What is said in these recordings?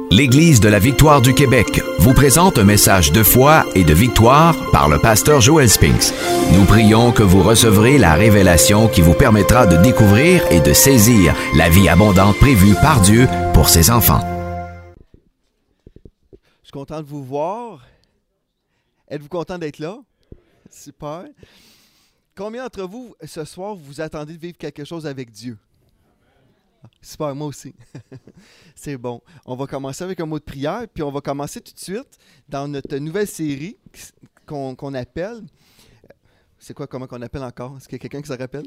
L'Église de la Victoire du Québec vous présente un message de foi et de victoire par le pasteur Joel Spinks. Nous prions que vous recevrez la révélation qui vous permettra de découvrir et de saisir la vie abondante prévue par Dieu pour ses enfants. Je suis content de vous voir. Êtes-vous content d'être là? Super. Combien d'entre vous, ce soir, vous attendez de vivre quelque chose avec Dieu? Super, moi aussi. C'est bon. On va commencer avec un mot de prière, puis on va commencer tout de suite dans notre nouvelle série qu'on appelle... C'est quoi, comment qu'on appelle encore? Est-ce qu'il y a quelqu'un qui se rappelle?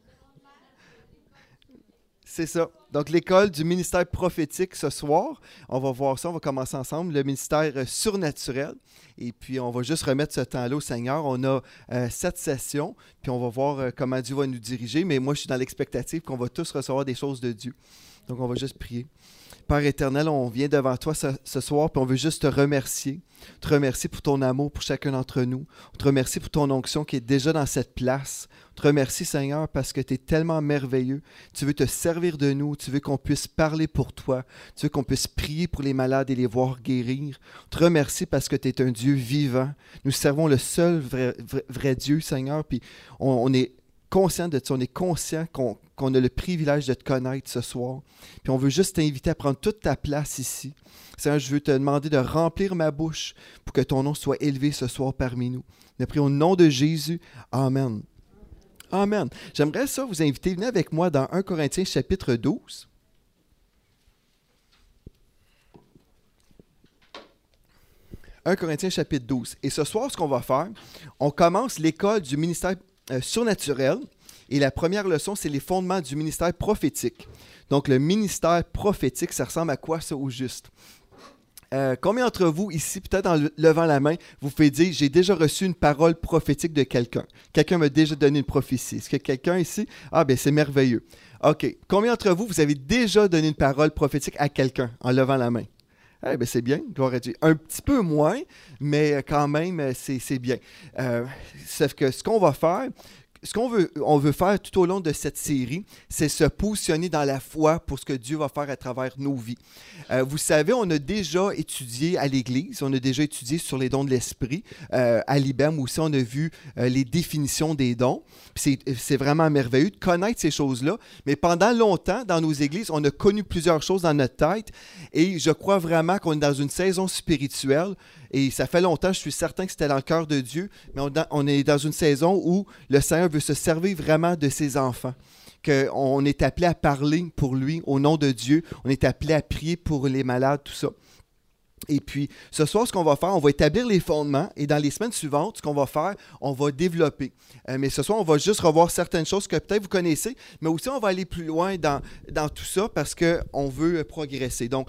C'est ça. Donc, l'école du ministère prophétique ce soir, on va voir ça, on va commencer ensemble, le ministère surnaturel. Et puis, on va juste remettre ce temps-là au Seigneur. On a 7 sessions, puis on va voir comment Dieu va nous diriger. Mais moi, je suis dans l'expectative qu'on va tous recevoir des choses de Dieu. Donc, on va juste prier. Père éternel, on vient devant toi ce soir, puis on veut juste te remercier. Te remercier pour ton amour pour chacun d'entre nous. On te remercie pour ton onction qui est déjà dans cette place. On te remercie, Seigneur, parce que tu es tellement merveilleux. Tu veux te servir de nous. Tu veux qu'on puisse parler pour toi. Tu veux qu'on puisse prier pour les malades et les voir guérir. On te remercie parce que tu es un Dieu vivant. Nous servons le seul vrai Dieu, Seigneur, puis on est conscient de ça, on est conscient qu'on a le privilège de te connaître ce soir. Puis on veut juste t'inviter à prendre toute ta place ici. Seigneur, je veux te demander de remplir ma bouche pour que ton nom soit élevé ce soir parmi nous. Nous prions au nom de Jésus. Amen. Amen. J'aimerais ça vous inviter. Venez avec moi dans 1 Corinthiens chapitre 12. 1 Corinthiens chapitre 12. Et ce soir, ce qu'on va faire, on commence l'école du ministère surnaturel. Et la première leçon, c'est les fondements du ministère prophétique. Donc, le ministère prophétique, ça ressemble à quoi ça au juste? Combien d'entre vous ici, peut-être en levant la main, vous pouvez dire « J'ai déjà reçu une parole prophétique de quelqu'un. Quelqu'un m'a déjà donné une prophétie. » Est-ce qu'il y a quelqu'un ici? Ah, bien, c'est merveilleux. OK. Combien d'entre vous, vous avez déjà donné une parole prophétique à quelqu'un en levant la main? Eh bien, c'est bien, gloire à Dieu. Un petit peu moins, mais quand même, c'est bien. Sauf que ce qu'on va faire, on veut faire tout au long de cette série, c'est se positionner dans la foi pour ce que Dieu va faire à travers nos vies. Vous savez, on a déjà étudié à l'Église, on a déjà étudié sur les dons de l'Esprit. À l'IBEM aussi, on a vu les définitions des dons. C'est vraiment merveilleux de connaître ces choses-là. Mais pendant longtemps, dans nos églises, on a connu plusieurs choses dans notre tête. Et je crois vraiment qu'on est dans une saison spirituelle. Et ça fait longtemps, je suis certain que c'était dans le cœur de Dieu, mais on est dans une saison où le Seigneur veut se servir vraiment de ses enfants. Qu'on est appelé à parler pour lui au nom de Dieu. On est appelé à prier pour les malades, tout ça. Et puis, ce soir, ce qu'on va faire, on va établir les fondements et dans les semaines suivantes, ce qu'on va faire, on va développer. Mais ce soir, on va juste revoir certaines choses que peut-être vous connaissez, mais aussi on va aller plus loin dans tout ça parce qu'on veut progresser. Donc,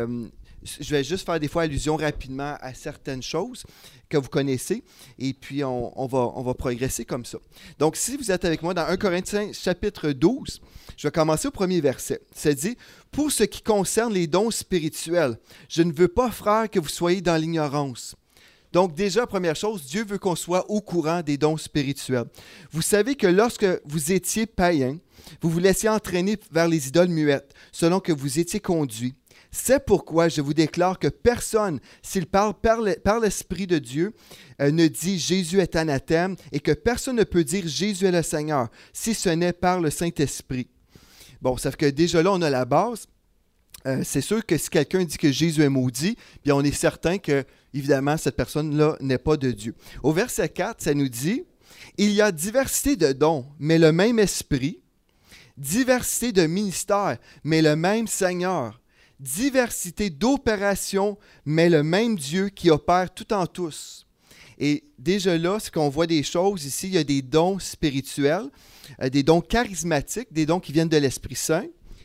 je vais juste faire des fois allusion rapidement à certaines choses que vous connaissez et puis on va progresser comme ça. Donc, si vous êtes avec moi dans 1 Corinthiens chapitre 12, je vais commencer au premier verset. Ça dit « Pour ce qui concerne les dons spirituels, je ne veux pas, frères, que vous soyez dans l'ignorance. » Donc déjà, première chose, Dieu veut qu'on soit au courant des dons spirituels. Vous savez que lorsque vous étiez païens, vous vous laissiez entraîner vers les idoles muettes, selon que vous étiez conduits. C'est pourquoi je vous déclare que personne, s'il parle par l'Esprit de Dieu, ne dit « Jésus est anathème » et que personne ne peut dire « Jésus est le Seigneur » si ce n'est par le Saint-Esprit. Bon, ça fait que déjà là, on a la base. C'est sûr que si quelqu'un dit que Jésus est maudit, bien on est certain que, évidemment, cette personne-là n'est pas de Dieu. Au verset 4, ça nous dit « Il y a diversité de dons, mais le même Esprit, diversité de ministères, mais le même Seigneur, diversité d'opérations, mais le même Dieu qui opère tout en tous. » Et déjà là, c'est qu'on voit des choses ici, il y a des dons spirituels, des dons charismatiques, des dons qui viennent de l'Esprit Saint.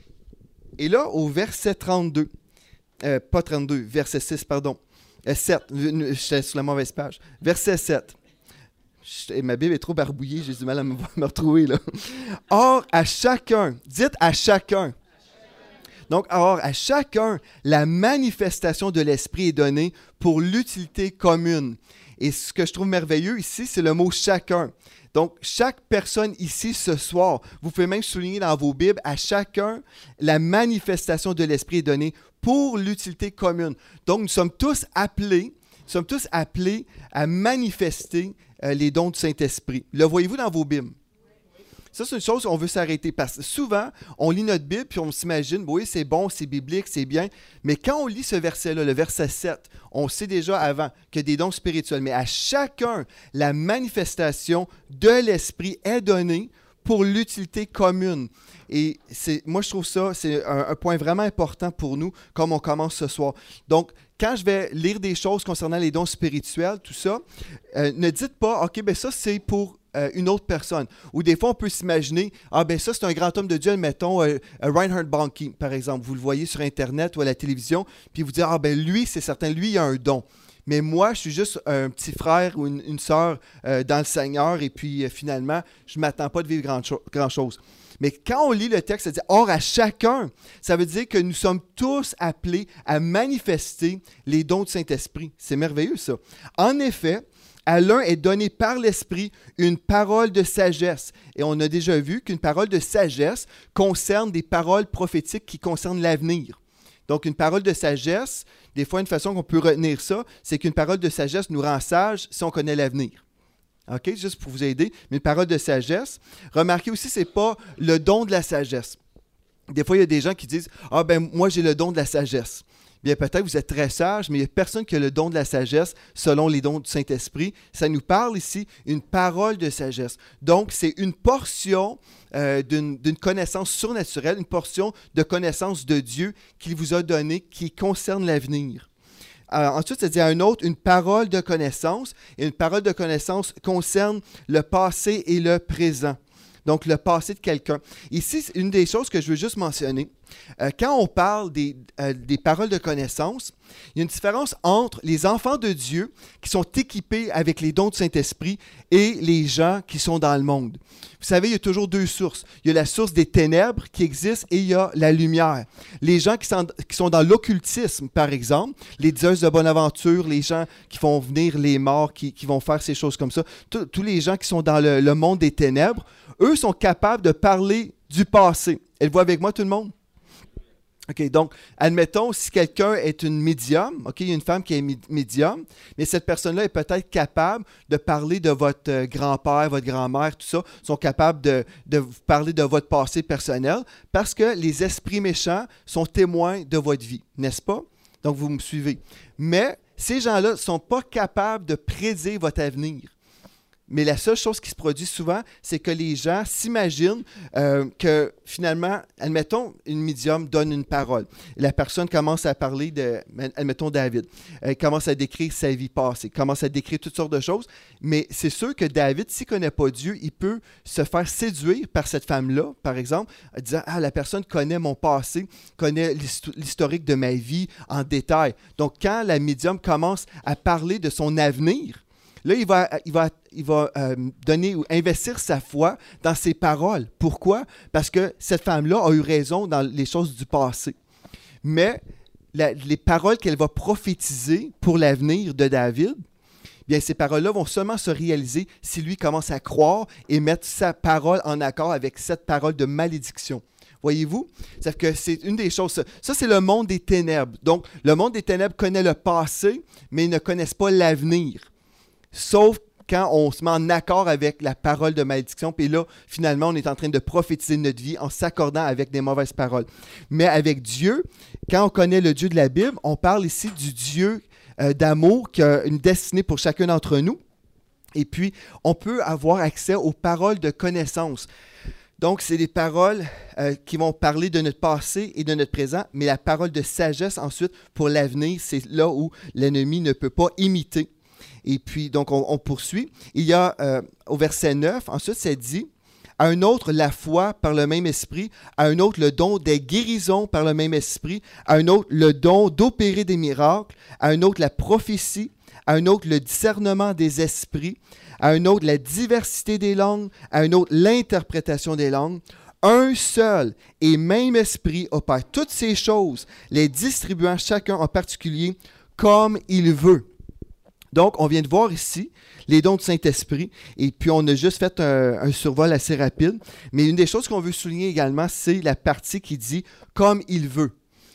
Et là, au verset 32, pas 32, verset 6, pardon, 7, j'étais sur la mauvaise page, verset 7. Ma Bible est trop barbouillée, j'ai du mal à me retrouver là. Or, à chacun, dites à chacun. Donc, or, à chacun, la manifestation de l'Esprit est donnée pour l'utilité commune. Et ce que je trouve merveilleux ici, c'est le mot « chacun ». Donc, chaque personne ici ce soir, vous pouvez même souligner dans vos Bibles, à chacun, la manifestation de l'Esprit est donnée pour l'utilité commune. Donc, nous sommes tous appelés à manifester les dons du Saint-Esprit. Le voyez-vous dans vos Bibles? Ça, c'est une chose qu'on veut s'arrêter parce que souvent, on lit notre Bible puis on s'imagine, oui, c'est bon, c'est biblique, c'est bien. Mais quand on lit ce verset-là, le verset 7, on sait déjà avant qu'il y a des dons spirituels. Mais à chacun, la manifestation de l'Esprit est donnée pour l'utilité commune. Et moi, je trouve ça, c'est un point vraiment important pour nous, comme on commence ce soir. Donc, quand je vais lire des choses concernant les dons spirituels, tout ça, ne dites pas, OK, ben ça, c'est pour une autre personne. Ou des fois, on peut s'imaginer, ah ben ça, c'est un grand homme de Dieu, admettons, Reinhard Bonnke, par exemple. Vous le voyez sur Internet ou à la télévision, puis vous dites, ah ben lui, c'est certain, lui, il a un don. Mais moi, je suis juste un petit frère ou une sœur dans le Seigneur, et puis finalement, je ne m'attends pas de vivre grand-chose. Mais quand on lit le texte, ça dit « Or à chacun », ça veut dire que nous sommes tous appelés à manifester les dons du Saint-Esprit. C'est merveilleux, ça. En effet, à l'un est donné par l'Esprit une parole de sagesse. Et on a déjà vu qu'une parole de sagesse concerne des paroles prophétiques qui concernent l'avenir. Donc, une parole de sagesse, des fois, une façon qu'on peut retenir ça, c'est qu'une parole de sagesse nous rend sages si on connaît l'avenir. OK? Juste pour vous aider. Mais une parole de sagesse. Remarquez aussi, ce n'est pas le don de la sagesse. Des fois, il y a des gens qui disent « Ah, ben moi, j'ai le don de la sagesse. » Bien, peut-être que vous êtes très sage, mais il n'y a personne qui a le don de la sagesse selon les dons du Saint-Esprit. Ça nous parle ici une parole de sagesse. Donc, c'est une portion d'une connaissance surnaturelle, une portion de connaissance de Dieu qu'il vous a donnée qui concerne l'avenir. Ensuite, ça dit à un autre, une parole de connaissance. Et une parole de connaissance concerne le passé et le présent. Donc, le passé de quelqu'un. Ici, une des choses que je veux juste mentionner, quand on parle des paroles de connaissance, il y a une différence entre les enfants de Dieu qui sont équipés avec les dons du Saint-Esprit et les gens qui sont dans le monde. Vous savez, il y a toujours deux sources. Il y a la source des ténèbres qui existe et il y a la lumière. Les gens qui sont dans l'occultisme, par exemple, les dieux de Bonaventure, les gens qui font venir les morts, qui vont faire ces choses comme ça, tous les gens qui sont dans le monde des ténèbres, eux sont capables de parler du passé. Êtes-vous avec moi, tout le monde? OK, donc, admettons, si quelqu'un est une médium, OK, il y a une femme qui est médium, mais cette personne-là est peut-être capable de parler de votre grand-père, votre grand-mère, tout ça, sont capables de vous parler de votre passé personnel parce que les esprits méchants sont témoins de votre vie, n'est-ce pas? Donc, vous me suivez. Mais ces gens-là ne sont pas capables de prédire votre avenir. Mais la seule chose qui se produit souvent, c'est que les gens s'imaginent que finalement, admettons, une médium donne une parole. La personne commence à parler de, admettons, David. Elle commence à décrire sa vie passée, commence à décrire toutes sortes de choses. Mais c'est sûr que David, s'il ne connaît pas Dieu, il peut se faire séduire par cette femme-là, par exemple, en disant « Ah, la personne connaît mon passé, connaît l'historique de ma vie en détail. » Donc, quand la médium commence à parler de son avenir, là, il va donner ou investir sa foi dans ses paroles. Pourquoi? Parce que cette femme-là a eu raison dans les choses du passé. Mais les paroles qu'elle va prophétiser pour l'avenir de David, bien, ces paroles-là vont seulement se réaliser si lui commence à croire et mettre sa parole en accord avec cette parole de malédiction. Voyez-vous? C'est-à-dire que c'est une des choses. Ça, c'est le monde des ténèbres. Donc, le monde des ténèbres connaît le passé, mais ils ne connaissent pas l'avenir. Sauf quand on se met en accord avec la parole de malédiction, puis là, finalement, on est en train de prophétiser notre vie en s'accordant avec des mauvaises paroles. Mais avec Dieu, quand on connaît le Dieu de la Bible, on parle ici du Dieu d'amour qui a une destinée pour chacun d'entre nous. Et puis, on peut avoir accès aux paroles de connaissance. Donc, c'est des paroles qui vont parler de notre passé et de notre présent, mais la parole de sagesse, ensuite, pour l'avenir, c'est là où l'ennemi ne peut pas imiter. Et puis, donc, on poursuit. Il y a, au verset 9, ensuite, c'est dit, « À un autre, la foi par le même esprit, à un autre, le don des guérisons par le même esprit, à un autre, le don d'opérer des miracles, à un autre, la prophétie, à un autre, le discernement des esprits, à un autre, la diversité des langues, à un autre, l'interprétation des langues. Un seul et même esprit opère toutes ces choses, les distribuant chacun en particulier comme il veut. » Donc, on vient de voir ici les dons du Saint-Esprit, et puis on a juste fait un survol assez rapide. Mais une des choses qu'on veut souligner également, c'est la partie qui dit « comme il veut ».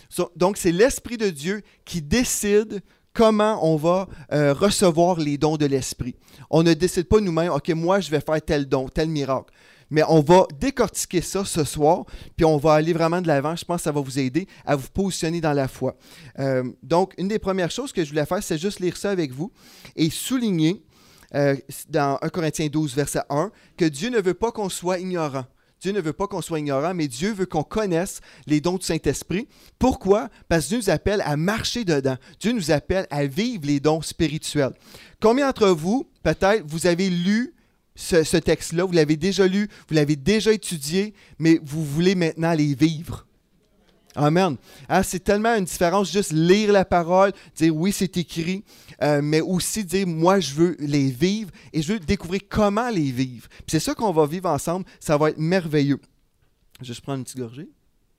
Donc, c'est l'Esprit de Dieu qui décide comment on va recevoir les dons de l'Esprit. On ne décide pas nous-mêmes, OK, moi, je vais faire tel don, tel miracle. Mais on va décortiquer ça ce soir, puis on va aller vraiment de l'avant. Je pense que ça va vous aider à vous positionner dans la foi. Donc, une des premières choses que je voulais faire, c'est juste lire ça avec vous et souligner dans 1 Corinthiens 12, verset 1, que Dieu ne veut pas qu'on soit ignorant. Dieu ne veut pas qu'on soit ignorant, mais Dieu veut qu'on connaisse les dons du Saint-Esprit. Pourquoi? Parce que Dieu nous appelle à marcher dedans. Dieu nous appelle à vivre les dons spirituels. Combien d'entre vous, peut-être, vous avez lu ce texte-là, vous l'avez déjà lu, vous l'avez déjà étudié, mais vous voulez maintenant les vivre? Amen. Hein, c'est tellement une différence juste lire la parole, dire oui, c'est écrit, mais aussi dire moi, je veux les vivre et je veux découvrir comment les vivre. Puis c'est ça qu'on va vivre ensemble, ça va être merveilleux. Je vais juste prendre une petite gorgée.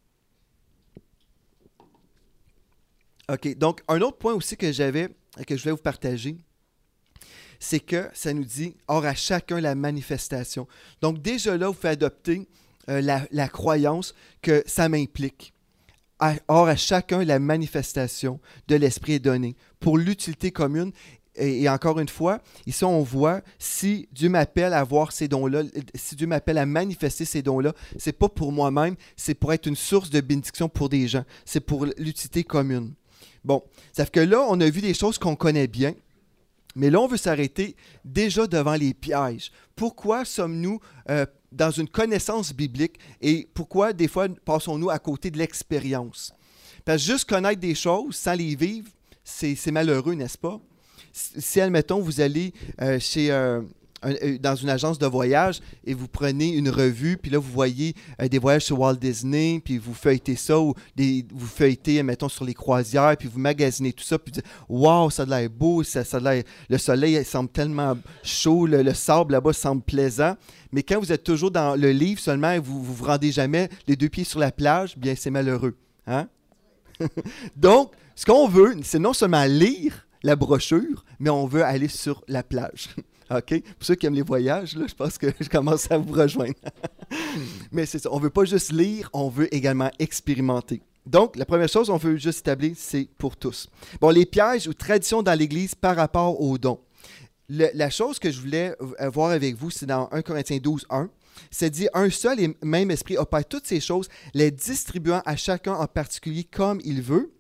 OK, donc un autre point aussi que je voulais vous partager, c'est que ça nous dit « Or à chacun la manifestation ». Donc déjà là, vous faites adopter la croyance que ça m'implique. Or à chacun la manifestation de l'Esprit est donnée pour l'utilité commune. Et encore une fois, ici on voit, si Dieu m'appelle à voir ces dons-là, si Dieu m'appelle à manifester ces dons-là, c'est pas pour moi-même, c'est pour être une source de bénédiction pour des gens. C'est pour l'utilité commune. Bon, ça fait que là, on a vu des choses qu'on connaît bien. Mais là, on veut s'arrêter déjà devant les pièges. Pourquoi sommes-nous dans une connaissance biblique et pourquoi, des fois, passons-nous à côté de l'expérience? Parce que juste connaître des choses sans les vivre, c'est malheureux, n'est-ce pas? Si, admettons, vous allez dans une agence de voyage et vous prenez une revue, puis là, vous voyez des voyages sur Walt Disney, puis vous feuilletez ça, ou vous feuilletez, mettons, sur les croisières, puis vous magasinez tout ça, puis vous dites « Wow, ça a l'air beau, le soleil semble tellement chaud, le sable là-bas semble plaisant. » Mais quand vous êtes toujours dans le livre seulement et vous vous rendez jamais les deux pieds sur la plage, bien, c'est malheureux. Hein? Donc, ce qu'on veut, c'est non seulement lire la brochure, mais on veut aller sur la plage. OK? Pour ceux qui aiment les voyages, là, je pense que je commence à vous rejoindre. Mais c'est ça, on ne veut pas juste lire, on veut également expérimenter. Donc, la première chose qu'on veut juste établir, c'est pour tous. Bon, les pièges ou traditions dans l'Église par rapport aux dons. La chose que je voulais voir avec vous, c'est dans 1 Corinthiens 12, 1. C'est dit, un seul et même esprit opère toutes ces choses, les distribuant à chacun en particulier comme il veut.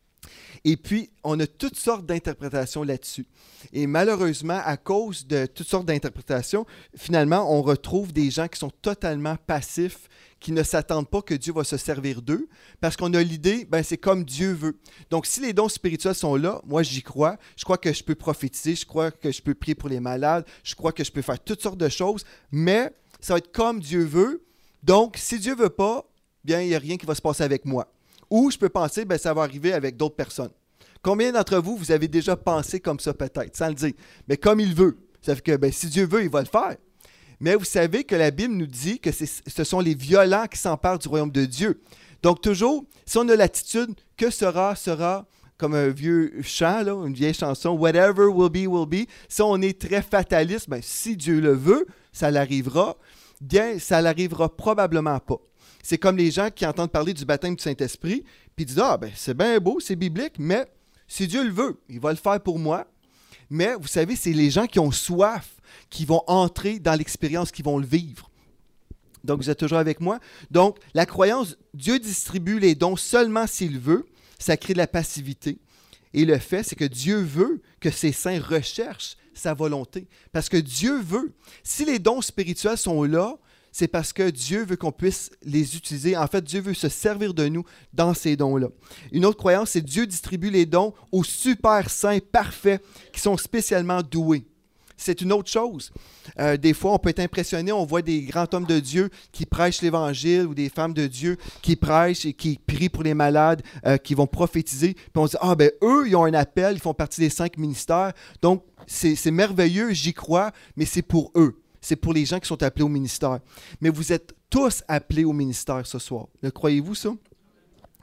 Et puis, on a toutes sortes d'interprétations là-dessus. Et malheureusement, à cause de toutes sortes d'interprétations, finalement, on retrouve des gens qui sont totalement passifs, qui ne s'attendent pas que Dieu va se servir d'eux, parce qu'on a l'idée, ben c'est comme Dieu veut. Donc, si les dons spirituels sont là, moi, j'y crois. Je crois que je peux prophétiser, je crois que je peux prier pour les malades, je crois que je peux faire toutes sortes de choses, mais ça va être comme Dieu veut. Donc, si Dieu ne veut pas, bien, il n'y a rien qui va se passer avec moi. Ou je peux penser, bien, ça va arriver avec d'autres personnes. Combien d'entre vous, vous avez déjà pensé comme ça peut-être, sans le dire? Mais comme il veut. Ça fait que bien, si Dieu veut, il va le faire. Mais vous savez que la Bible nous dit que ce sont les violents qui s'emparent du royaume de Dieu. Donc toujours, si on a l'attitude « que sera, sera », comme un vieux chant, là, une vieille chanson, « whatever will be », si on est très fataliste, bien, si Dieu le veut, ça l'arrivera, bien, ça l'arrivera probablement pas. C'est comme les gens qui entendent parler du baptême du Saint-Esprit, puis ils disent « Ah, ben c'est bien beau, c'est biblique, mais si Dieu le veut, il va le faire pour moi. » Mais vous savez, c'est les gens qui ont soif qui vont entrer dans l'expérience, qui vont le vivre. Donc, vous êtes toujours avec moi? Donc, la croyance, Dieu distribue les dons seulement s'il veut, ça crée de la passivité. Et le fait, c'est que Dieu veut que ses saints recherchent sa volonté. Parce que Dieu veut. Si les dons spirituels sont là, c'est parce que Dieu veut qu'on puisse les utiliser. En fait, Dieu veut se servir de nous dans ces dons-là. Une autre croyance, c'est que Dieu distribue les dons aux super saints parfaits qui sont spécialement doués. C'est une autre chose. Des fois, on peut être impressionné, on voit des grands hommes de Dieu qui prêchent l'Évangile ou des femmes de Dieu qui prêchent et qui prient pour les malades, qui vont prophétiser. Puis on se dit, ah ben eux, ils ont un appel, ils font partie des 5 ministères. Donc, c'est merveilleux, j'y crois, mais c'est pour eux. C'est pour les gens qui sont appelés au ministère. Mais vous êtes tous appelés au ministère ce soir. Le croyez-vous ça?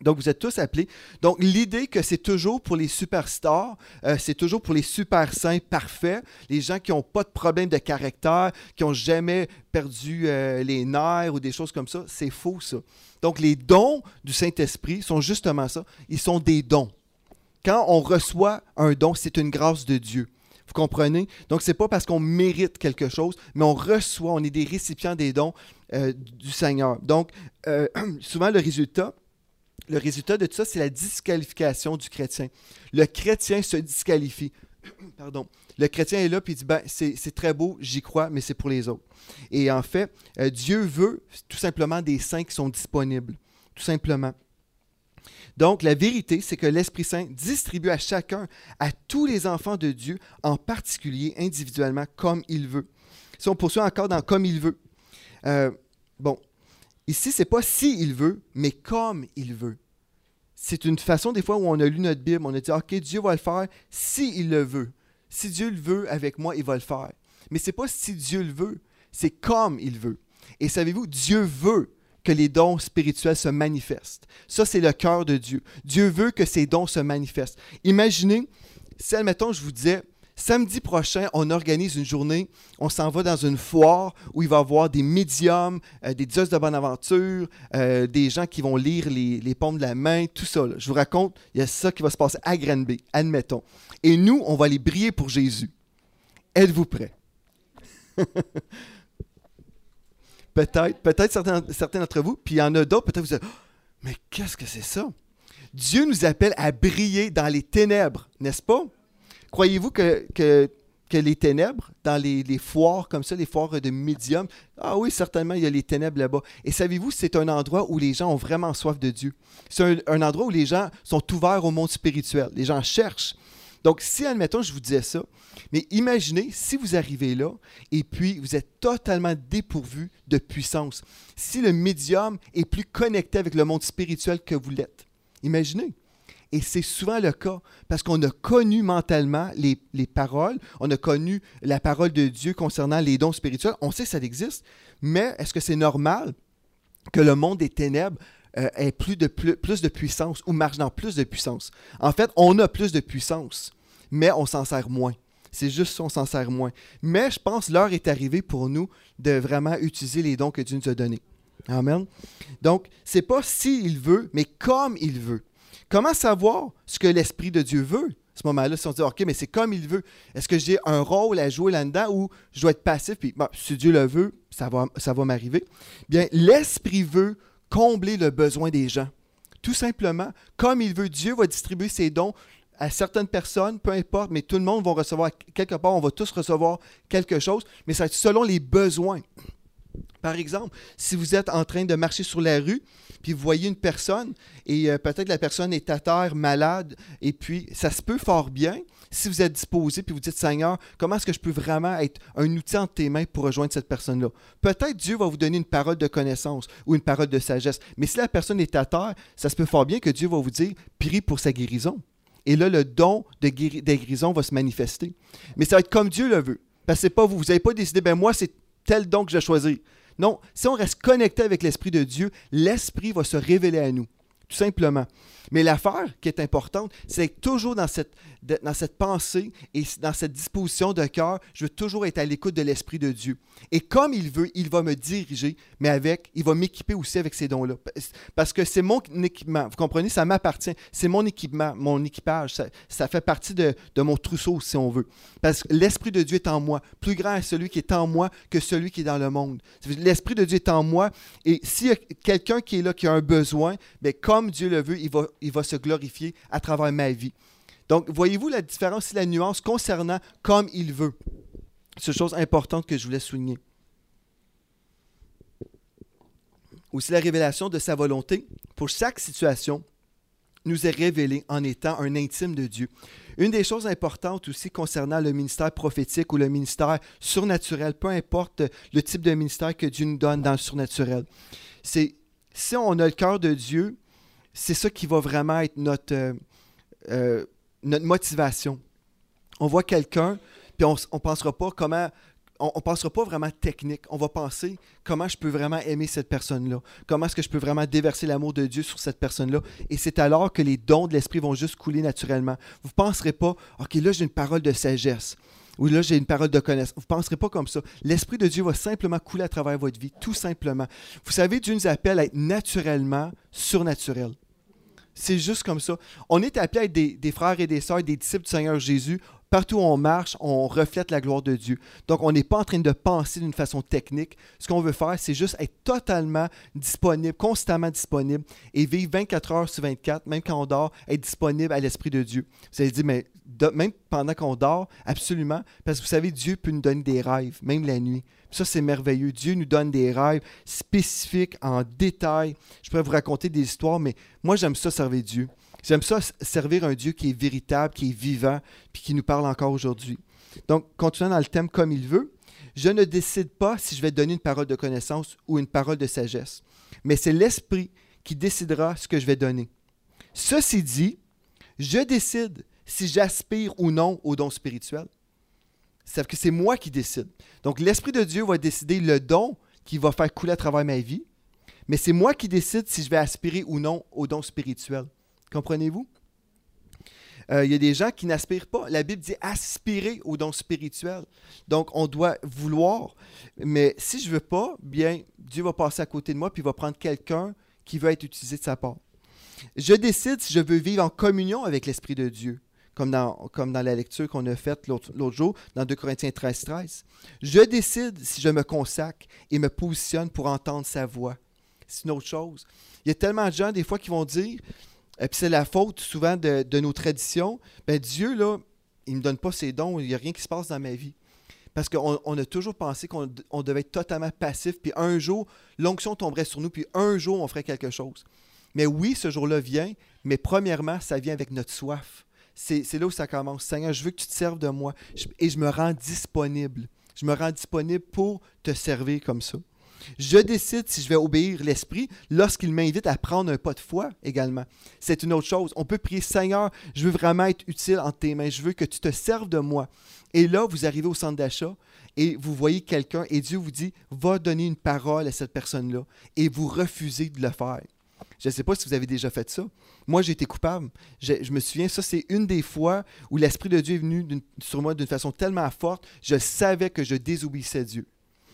Donc, vous êtes tous appelés. Donc, l'idée que c'est toujours pour les superstars, c'est toujours pour les super saints parfaits, les gens qui n'ont pas de problème de caractère, qui n'ont jamais perdu les nerfs ou des choses comme ça, c'est faux, ça. Donc, les dons du Saint-Esprit sont justement ça. Ils sont des dons. Quand on reçoit un don, c'est une grâce de Dieu. Vous comprenez? Donc, ce n'est pas parce qu'on mérite quelque chose, mais on reçoit, on est des récipients des dons du Seigneur. Donc, souvent, le résultat de tout ça, c'est la disqualification du chrétien. Le chrétien se disqualifie. Pardon. Le chrétien est là et il dit, c'est très beau, j'y crois, mais c'est pour les autres. Et en fait, Dieu veut tout simplement des saints qui sont disponibles. Tout simplement. Donc, la vérité, c'est que l'Esprit Saint distribue à chacun, à tous les enfants de Dieu, en particulier, individuellement, comme il veut. Si on poursuit encore dans « comme il veut », ici, ce n'est pas « si il veut », mais « comme il veut ». C'est une façon, des fois, où on a lu notre Bible, on a dit « OK, Dieu va le faire si il le veut. Si Dieu le veut avec moi, il va le faire. » Mais ce n'est pas « si Dieu le veut », c'est « comme il veut ». Et savez-vous, Dieu veut que les dons spirituels se manifestent. Ça, c'est le cœur de Dieu. Dieu veut que ces dons se manifestent. Imaginez, si, admettons, je vous disais, samedi prochain, on organise une journée, on s'en va dans une foire où il va y avoir des médiums, des dieux de bonne aventure, des gens qui vont lire les paumes de la main, tout ça. Là. Je vous raconte, il y a ça qui va se passer à Granby, admettons. Et nous, on va aller briller pour Jésus. Êtes-vous prêts? Peut-être certains d'entre vous, puis il y en a d'autres, peut-être vous dites, « Mais qu'est-ce que c'est ça? » Dieu nous appelle à briller dans les ténèbres, n'est-ce pas? Croyez-vous que les ténèbres, dans les foires comme ça, les foires de médium, ah oui, certainement, il y a les ténèbres là-bas. Et savez-vous, c'est un endroit où les gens ont vraiment soif de Dieu. C'est un endroit où les gens sont ouverts au monde spirituel. Les gens cherchent. Donc, si, admettons, je vous disais ça, mais imaginez si vous arrivez là et puis vous êtes totalement dépourvu de puissance. Si le médium est plus connecté avec le monde spirituel que vous l'êtes. Imaginez. Et c'est souvent le cas parce qu'on a connu mentalement les paroles, on a connu la parole de Dieu concernant les dons spirituels. On sait que ça existe, mais est-ce que c'est normal que le monde des ténèbres ait plus de puissance ou marche dans plus de puissance? En fait, on a plus de puissance, mais on s'en sert moins. C'est juste ça, on s'en sert moins. Mais je pense que l'heure est arrivée pour nous de vraiment utiliser les dons que Dieu nous a donnés. Amen. Donc, ce n'est pas s'il veut, mais comme il veut. Comment savoir ce que l'Esprit de Dieu veut? À ce moment-là, si on dit, OK, mais c'est comme il veut. Est-ce que j'ai un rôle à jouer là-dedans ou je dois être passif? Puis, si Dieu le veut, ça va m'arriver. Bien, l'Esprit veut combler le besoin des gens. Tout simplement, comme il veut, Dieu va distribuer ses dons à certaines personnes, peu importe, mais tout le monde va recevoir quelque part, on va tous recevoir quelque chose, mais ça va être selon les besoins. Par exemple, si vous êtes en train de marcher sur la rue, puis vous voyez une personne, et peut-être la personne est à terre, malade, et puis ça se peut fort bien, si vous êtes disposé, puis vous dites, Seigneur, comment est-ce que je peux vraiment être un outil entre tes mains pour rejoindre cette personne-là? Peut-être Dieu va vous donner une parole de connaissance ou une parole de sagesse, mais si la personne est à terre, ça se peut fort bien que Dieu va vous dire, prie pour sa guérison. Et là, le don de guérison va se manifester. Mais ça va être comme Dieu le veut. Parce que c'est pas vous. Vous n'avez pas décidé, moi, c'est tel don que je vais choisir. Non, si on reste connecté avec l'Esprit de Dieu, l'Esprit va se révéler à nous, tout simplement. Mais l'affaire qui est importante, c'est que toujours dans cette pensée et dans cette disposition de cœur, je veux toujours être à l'écoute de l'Esprit de Dieu. Et comme il veut, il va me diriger, mais il va m'équiper aussi avec ces dons-là. Parce que c'est mon équipement, vous comprenez, ça m'appartient. C'est mon équipement, mon équipage. Ça fait partie de mon trousseau, si on veut. Parce que l'Esprit de Dieu est en moi. Plus grand est celui qui est en moi que celui qui est dans le monde. L'Esprit de Dieu est en moi. Et s'il y a quelqu'un qui est là, qui a un besoin, bien, comme Dieu le veut, il va se glorifier à travers ma vie. Donc, voyez-vous la différence et la nuance concernant comme il veut. C'est une chose importante que je voulais souligner. Aussi, la révélation de sa volonté pour chaque situation nous est révélée en étant un intime de Dieu. Une des choses importantes aussi concernant le ministère prophétique ou le ministère surnaturel, peu importe le type de ministère que Dieu nous donne dans le surnaturel, c'est si on a le cœur de Dieu, c'est ça qui va vraiment être notre motivation. On voit quelqu'un, puis on ne pensera pas comment on ne pensera pas vraiment technique. On va penser comment je peux vraiment aimer cette personne-là. Comment est-ce que je peux vraiment déverser l'amour de Dieu sur cette personne-là. Et c'est alors que les dons de l'Esprit vont juste couler naturellement. Vous ne penserez pas, OK, là, j'ai une parole de sagesse. Ou là, j'ai une parole de connaissance. Vous ne penserez pas comme ça. L'Esprit de Dieu va simplement couler à travers votre vie, tout simplement. Vous savez, Dieu nous appelle à être naturellement surnaturel. C'est juste comme ça. On est appelé à être des frères et des sœurs, des disciples du Seigneur Jésus. Partout où on marche, on reflète la gloire de Dieu. Donc, on n'est pas en train de penser d'une façon technique. Ce qu'on veut faire, c'est juste être totalement disponible, constamment disponible et vivre 24 heures sur 24, même quand on dort, être disponible à l'Esprit de Dieu. Vous allez dire, mais même pendant qu'on dort, absolument, parce que vous savez, Dieu peut nous donner des rêves, même la nuit. Puis ça, c'est merveilleux. Dieu nous donne des rêves spécifiques, en détail. Je pourrais vous raconter des histoires, mais moi, j'aime ça servir Dieu. J'aime ça servir un Dieu qui est véritable, qui est vivant, puis qui nous parle encore aujourd'hui. Donc, continuons dans le thème comme il veut. Je ne décide pas si je vais donner une parole de connaissance ou une parole de sagesse, mais c'est l'Esprit qui décidera ce que je vais donner. Ceci dit, je décide si j'aspire ou non au don spirituel. C'est-à-dire que c'est moi qui décide. Donc, l'Esprit de Dieu va décider le don qui va faire couler à travers ma vie, mais c'est moi qui décide si je vais aspirer ou non au don spirituel. Comprenez-vous? Il y a des gens qui n'aspirent pas. La Bible dit aspirer au don spirituel. Donc, on doit vouloir. Mais si je ne veux pas, bien, Dieu va passer à côté de moi puis il va prendre quelqu'un qui veut être utilisé de sa part. Je décide si je veux vivre en communion avec l'Esprit de Dieu, comme dans la lecture qu'on a faite l'autre jour, dans 2 Corinthiens 13. Je décide si je me consacre et me positionne pour entendre sa voix. C'est une autre chose. Il y a tellement de gens, des fois, qui vont dire... Puis c'est la faute souvent de nos traditions. Ben Dieu, là, il ne me donne pas ses dons, il n'y a rien qui se passe dans ma vie. Parce qu'on a toujours pensé qu'on devait être totalement passif, puis un jour, l'onction tomberait sur nous, puis un jour, on ferait quelque chose. Mais oui, ce jour-là vient, mais premièrement, ça vient avec notre soif. C'est là où ça commence. Seigneur, je veux que tu te serves de moi, et je me rends disponible. Je me rends disponible pour te servir comme ça. Je décide si je vais obéir l'Esprit lorsqu'il m'invite à prendre un pas de foi également. C'est une autre chose. On peut prier, Seigneur, je veux vraiment être utile entre tes mains. Je veux que tu te serves de moi. Et là, vous arrivez au centre d'achat et vous voyez quelqu'un et Dieu vous dit, va donner une parole à cette personne-là. Et vous refusez de le faire. Je ne sais pas si vous avez déjà fait ça. Moi, j'ai été coupable. Je me souviens, ça, c'est une des fois où l'Esprit de Dieu est venu sur moi d'une façon tellement forte, je savais que je désobéissais à Dieu.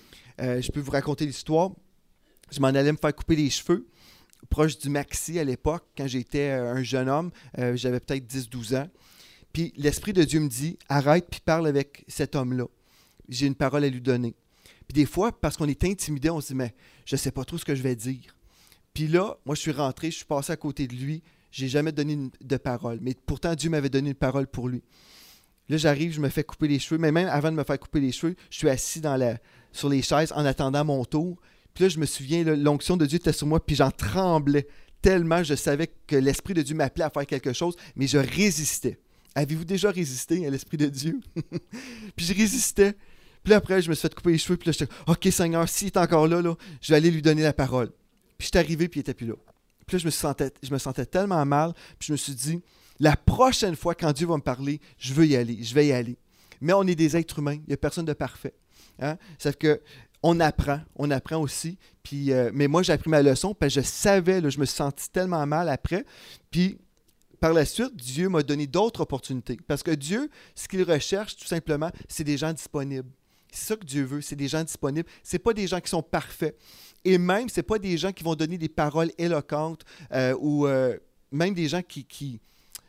Je peux vous raconter l'histoire. Je m'en allais me faire couper les cheveux, proche du Maxi à l'époque, quand j'étais un jeune homme. J'avais peut-être 10-12 ans. Puis l'Esprit de Dieu me dit, arrête puis parle avec cet homme-là. J'ai une parole à lui donner. Puis des fois, parce qu'on est intimidé, on se dit, mais je ne sais pas trop ce que je vais dire. Puis là, moi, je suis rentré, je suis passé à côté de lui. Je n'ai jamais donné de parole. Mais pourtant, Dieu m'avait donné une parole pour lui. Là, j'arrive, je me fais couper les cheveux. Mais même avant de me faire couper les cheveux, je suis assis sur les chaises en attendant mon tour. Puis là, je me souviens, l'onction de Dieu était sur moi, puis j'en tremblais tellement. Je savais que l'Esprit de Dieu m'appelait à faire quelque chose, mais je résistais. Avez-vous déjà résisté à l'Esprit de Dieu? Puis je résistais. Puis là, après, je me suis fait couper les cheveux. Puis là, j'étais « OK, Seigneur, s'il est encore là, je vais aller lui donner la parole. » Puis je suis arrivé, puis il n'était plus là. Puis là, je me sentais tellement mal. Puis je me suis dit, la prochaine fois, quand Dieu va me parler, je veux y aller, je vais y aller. Mais on est des êtres humains, il n'y a personne de parfait. Hein? C'est que on apprend aussi. Puis, mais moi, j'ai appris ma leçon, parce que je savais, je me suis senti tellement mal après. Puis, par la suite, Dieu m'a donné d'autres opportunités. Parce que Dieu, ce qu'il recherche, tout simplement, c'est des gens disponibles. C'est ça que Dieu veut, c'est des gens disponibles. Ce n'est pas des gens qui sont parfaits. Et même, ce n'est pas des gens qui vont donner des paroles éloquentes ou même des gens qui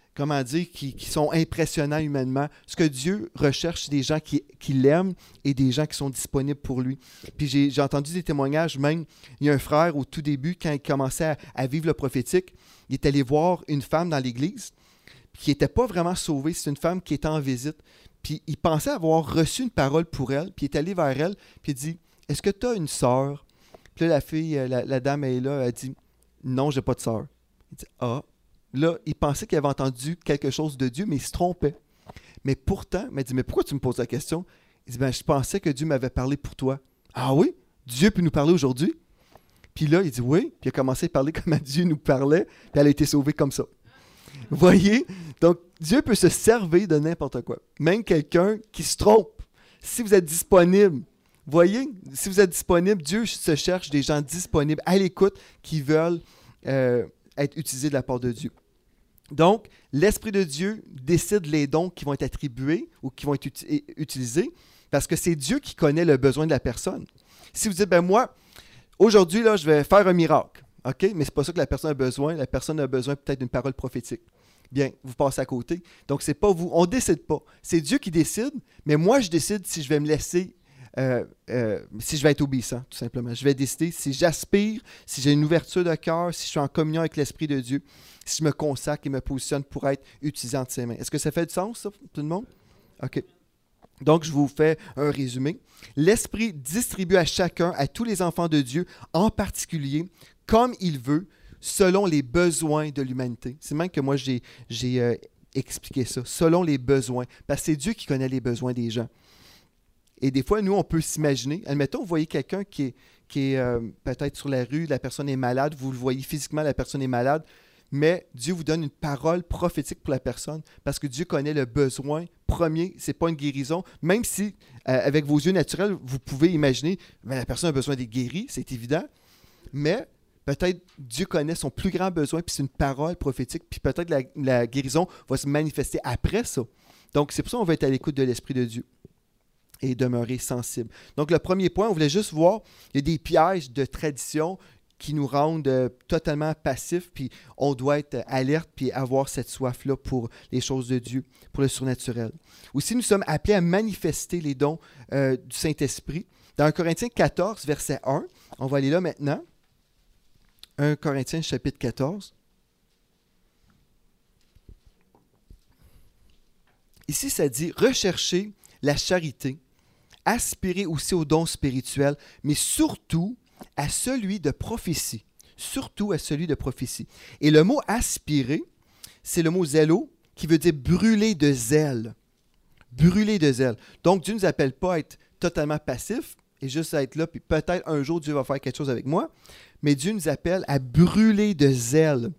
sont impressionnants humainement. Ce que Dieu recherche, c'est des gens qui l'aiment et des gens qui sont disponibles pour lui. Puis j'ai entendu des témoignages, même, il y a un frère au tout début, quand il commençait à vivre le prophétique, il est allé voir une femme dans l'église qui n'était pas vraiment sauvée. C'est une femme qui était en visite. Puis il pensait avoir reçu une parole pour elle, puis il est allé vers elle, puis il dit « Est-ce que tu as une sœur? » Puis là, la fille, la dame est là, elle dit « Non, j'ai pas de sœur. » Il dit « Ah. » Là, il pensait qu'il avait entendu quelque chose de Dieu, mais il se trompait. Mais pourtant, il m'a dit « Mais pourquoi tu me poses la question? » Il dit « Je pensais que Dieu m'avait parlé pour toi. » « Ah oui? Dieu peut nous parler aujourd'hui? » Puis là, il dit « Oui. » Puis il a commencé à parler comme Dieu nous parlait, puis elle a été sauvée comme ça. Vous voyez? Donc, Dieu peut se servir de n'importe quoi. Même quelqu'un qui se trompe. Si vous êtes disponible, voyez, si vous êtes disponible, Dieu se cherche des gens disponibles, à l'écoute, qui veulent être utilisés de la part de Dieu. Donc, l'Esprit de Dieu décide les dons qui vont être attribués ou qui vont être utilisés parce que c'est Dieu qui connaît le besoin de la personne. Si vous dites, moi, aujourd'hui, là, je vais faire un miracle, OK? Mais c'est pas ça que la personne a besoin. La personne a besoin peut-être d'une parole prophétique. Bien, vous passez à côté. Donc, c'est pas vous. On ne décide pas. C'est Dieu qui décide, mais moi, je décide si je vais me laisser, si je vais être obéissant, tout simplement. Je vais décider si j'aspire, si j'ai une ouverture de cœur, si je suis en communion avec l'Esprit de Dieu, si je me consacre et me positionne pour être utilisé entre ses mains. Est-ce que ça fait du sens, ça, tout le monde? OK. Donc, je vous fais un résumé. L'Esprit distribue à chacun, à tous les enfants de Dieu, en particulier, comme il veut, selon les besoins de l'humanité. C'est même que moi, j'ai expliqué ça, selon les besoins, parce que c'est Dieu qui connaît les besoins des gens. Et des fois, nous, on peut s'imaginer, admettons, vous voyez quelqu'un qui est peut-être sur la rue, la personne est malade, vous le voyez physiquement, la personne est malade, mais Dieu vous donne une parole prophétique pour la personne parce que Dieu connaît le besoin premier, ce n'est pas une guérison, même si, avec vos yeux naturels, vous pouvez imaginer, la personne a besoin d'être guérie, c'est évident, mais peut-être Dieu connaît son plus grand besoin, puis c'est une parole prophétique, puis peut-être la guérison va se manifester après ça. Donc, c'est pour ça qu'on va être à l'écoute de l'Esprit de Dieu et demeurer sensible. Donc, le premier point, on voulait juste voir, il y a des pièges de tradition qui nous rendent totalement passifs, puis on doit être alerte, puis avoir cette soif-là pour les choses de Dieu, pour le surnaturel. Aussi, nous sommes appelés à manifester les dons du Saint-Esprit. Dans 1 Corinthiens 14, verset 1, on va aller là maintenant. 1 Corinthiens, chapitre 14. Ici, ça dit « Recherchez la charité, aspirez aussi aux dons spirituels, mais surtout à celui de prophétie. » Surtout à celui de prophétie. Et le mot « aspirer », c'est le mot « zélo » qui veut dire « brûler de zèle ». Brûler de zèle. Donc, Dieu ne nous appelle pas à être totalement passifs et juste à être là, puis peut-être un jour Dieu va faire quelque chose avec moi, mais Dieu nous appelle à brûler de zèle.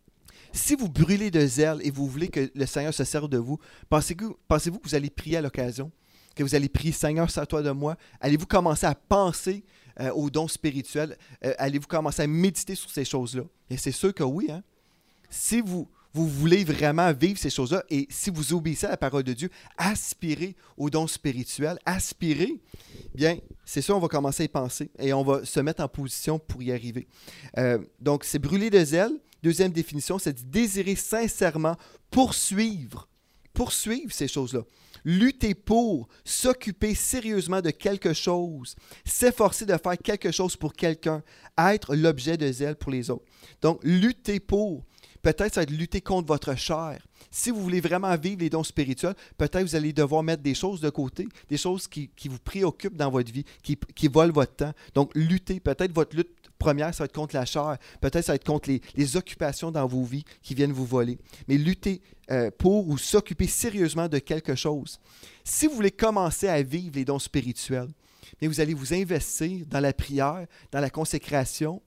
Si vous brûlez de zèle et vous voulez que le Seigneur se serve de vous, pensez-vous que vous allez prier à l'occasion? Que vous allez prier, Seigneur, sers-toi de moi? Allez-vous commencer à penser aux dons spirituels? Allez-vous commencer à méditer sur ces choses-là? Et c'est sûr que oui. Hein? Si vous voulez vraiment vivre ces choses-là et si vous obéissez à la parole de Dieu, aspirez aux dons spirituels, aspirez, bien, c'est ça, on va commencer à y penser et on va se mettre en position pour y arriver. Donc, c'est brûler de zèle. Deuxième définition, c'est désirer sincèrement poursuivre ces choses-là. Lutter pour, s'occuper sérieusement de quelque chose, s'efforcer de faire quelque chose pour quelqu'un, être l'objet de zèle pour les autres. Donc, lutter pour, peut-être ça va être lutter contre votre chair. Si vous voulez vraiment vivre les dons spirituels, peut-être vous allez devoir mettre des choses de côté, des choses qui vous préoccupent dans votre vie, qui volent votre temps. Donc, lutter, peut-être votre lutte première, ça va être contre la chair. Peut-être ça va être contre les occupations dans vos vies qui viennent vous voler. Mais lutter pour ou s'occuper sérieusement de quelque chose. Si vous voulez commencer à vivre les dons spirituels, bien, vous allez vous investir dans la prière, dans la consécration.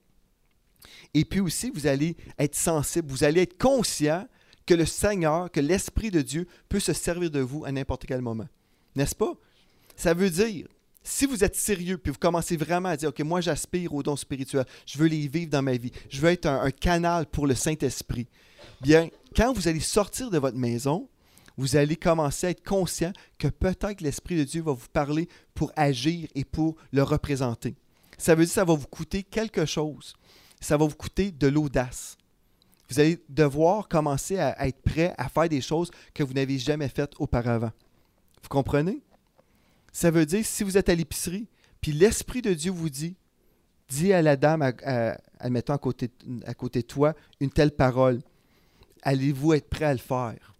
Et puis aussi, vous allez être sensible, vous allez être conscient que le Seigneur, que l'Esprit de Dieu peut se servir de vous à n'importe quel moment. N'est-ce pas? Ça veut dire, si vous êtes sérieux, puis vous commencez vraiment à dire, OK, moi j'aspire aux dons spirituels, je veux les vivre dans ma vie, je veux être un canal pour le Saint-Esprit, bien, quand vous allez sortir de votre maison, vous allez commencer à être conscient que peut-être l'Esprit de Dieu va vous parler pour agir et pour le représenter. Ça veut dire que ça va vous coûter quelque chose. Ça va vous coûter de l'audace. Vous allez devoir commencer à être prêt à faire des choses que vous n'avez jamais faites auparavant. Vous comprenez? Ça veut dire, si vous êtes à l'épicerie, puis l'Esprit de Dieu vous dit à la dame, admettons à côté de toi, une telle parole, allez-vous être prêt à le faire?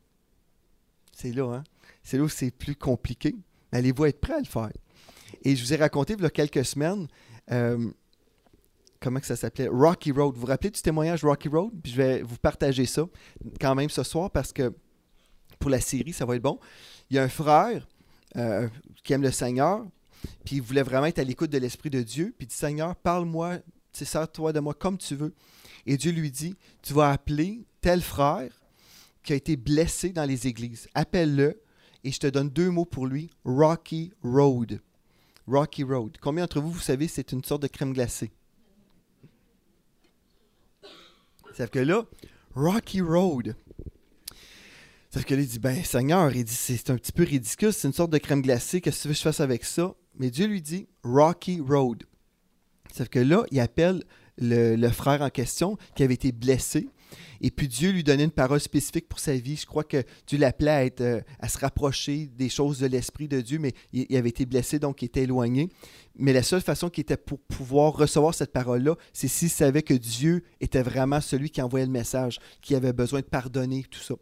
C'est là, hein? C'est là où c'est plus compliqué. Allez-vous être prêt à le faire? Et je vous ai raconté il y a quelques semaines, comment que ça s'appelait? Rocky Road. Vous vous rappelez du témoignage Rocky Road? Puis je vais vous partager ça quand même ce soir parce que pour la série, ça va être bon. Il y a un frère qui aime le Seigneur, puis il voulait vraiment être à l'écoute de l'Esprit de Dieu, puis il dit, Seigneur, parle-moi, sers-toi de moi comme tu veux. Et Dieu lui dit, tu vas appeler tel frère qui a été blessé dans les églises. Appelle-le et je te donne 2 mots pour lui, Rocky Road. Rocky Road. Combien d'entre vous, vous savez, c'est une sorte de crème glacée? C'est-à-dire que là, Rocky Road. C'est-à-dire que là, il dit, ben Seigneur, il dit, c'est un petit peu ridicule, c'est une sorte de crème glacée, qu'est-ce que tu veux que je fasse avec ça? Mais Dieu lui dit, Rocky Road. C'est-à-dire que là, il appelle le frère en question qui avait été blessé. Et puis Dieu lui donnait une parole spécifique pour sa vie. Je crois que Dieu l'appelait à se rapprocher des choses de l'Esprit de Dieu, mais il avait été blessé, donc il était éloigné. Mais la seule façon qu'il était pour pouvoir recevoir cette parole-là, c'est s'il savait que Dieu était vraiment celui qui envoyait le message, qui avait besoin de pardonner, tout ça.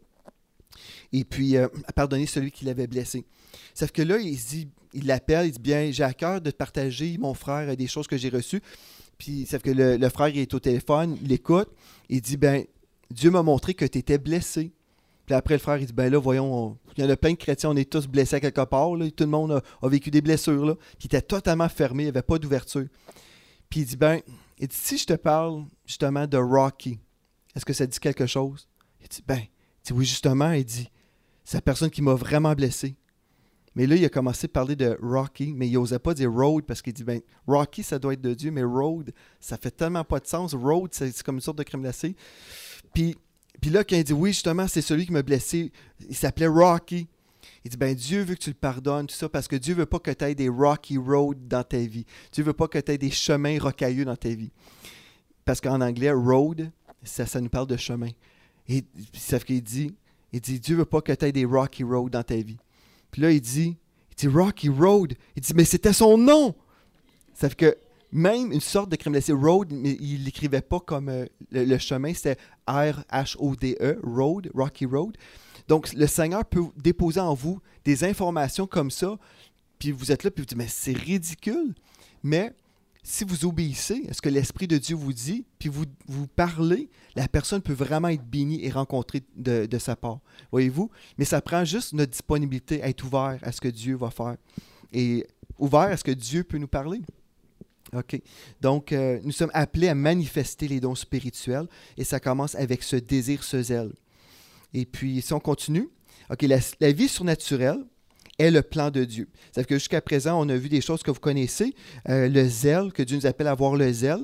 Et puis, pardonner celui qui l'avait blessé. Sauf que là, il l'appelle, il dit, bien, j'ai à cœur de partager, mon frère, des choses que j'ai reçues. Puis, sauf que le frère, il est au téléphone, il écoute, il dit, ben, Dieu m'a montré que tu étais blessé. Puis après, le frère, il dit, ben là, voyons, il y en a plein de chrétiens, on est tous blessés à quelque part, là, tout le monde a vécu des blessures, là, qui étaient totalement fermées, il n'y avait pas d'ouverture. Puis il dit, ben, si je te parle justement de Rocky, est-ce que ça dit quelque chose? Il dit, ben, oui, justement, il dit, c'est la personne qui m'a vraiment blessé. Mais là, il a commencé à parler de Rocky, mais il n'osait pas dire Road parce qu'il dit, ben, Rocky, ça doit être de Dieu, mais Road, ça fait tellement pas de sens. Road, c'est comme une sorte de crème glacée. Puis là, quand il dit, oui, justement, c'est celui qui m'a blessé, il s'appelait Rocky. Il dit, ben, Dieu veut que tu le pardonnes, tout ça, parce que Dieu veut pas que tu aies des Rocky Road dans ta vie. Dieu veut pas que tu aies des chemins rocailleux dans ta vie. Parce qu'en anglais, road, ça nous parle de chemin. Et c'est ce qu'il dit. Il dit, Dieu veut pas que tu aies des Rocky Road dans ta vie. Puis là, il dit Rocky Road. Il dit, mais c'était son nom. Ça fait que même une sorte de crème glacée, Road, mais il l'écrivait pas comme le chemin, c'était R-H-O-D-E, Road, Rocky Road. Donc, le Seigneur peut déposer en vous des informations comme ça, puis vous êtes là, puis vous dites, mais c'est ridicule. Mais si vous obéissez à ce que l'Esprit de Dieu vous dit, puis vous parlez, la personne peut vraiment être bénie et rencontrée de sa part. Voyez-vous? Mais ça prend juste notre disponibilité à être ouvert à ce que Dieu va faire. Et ouvert à ce que Dieu peut nous parler. OK. Donc, nous sommes appelés à manifester les dons spirituels et ça commence avec ce désir, ce zèle. Et puis, si on continue, OK, la vie surnaturelle est le plan de Dieu. C'est-à-dire que jusqu'à présent, on a vu des choses que vous connaissez, le zèle, que Dieu nous appelle à avoir le zèle.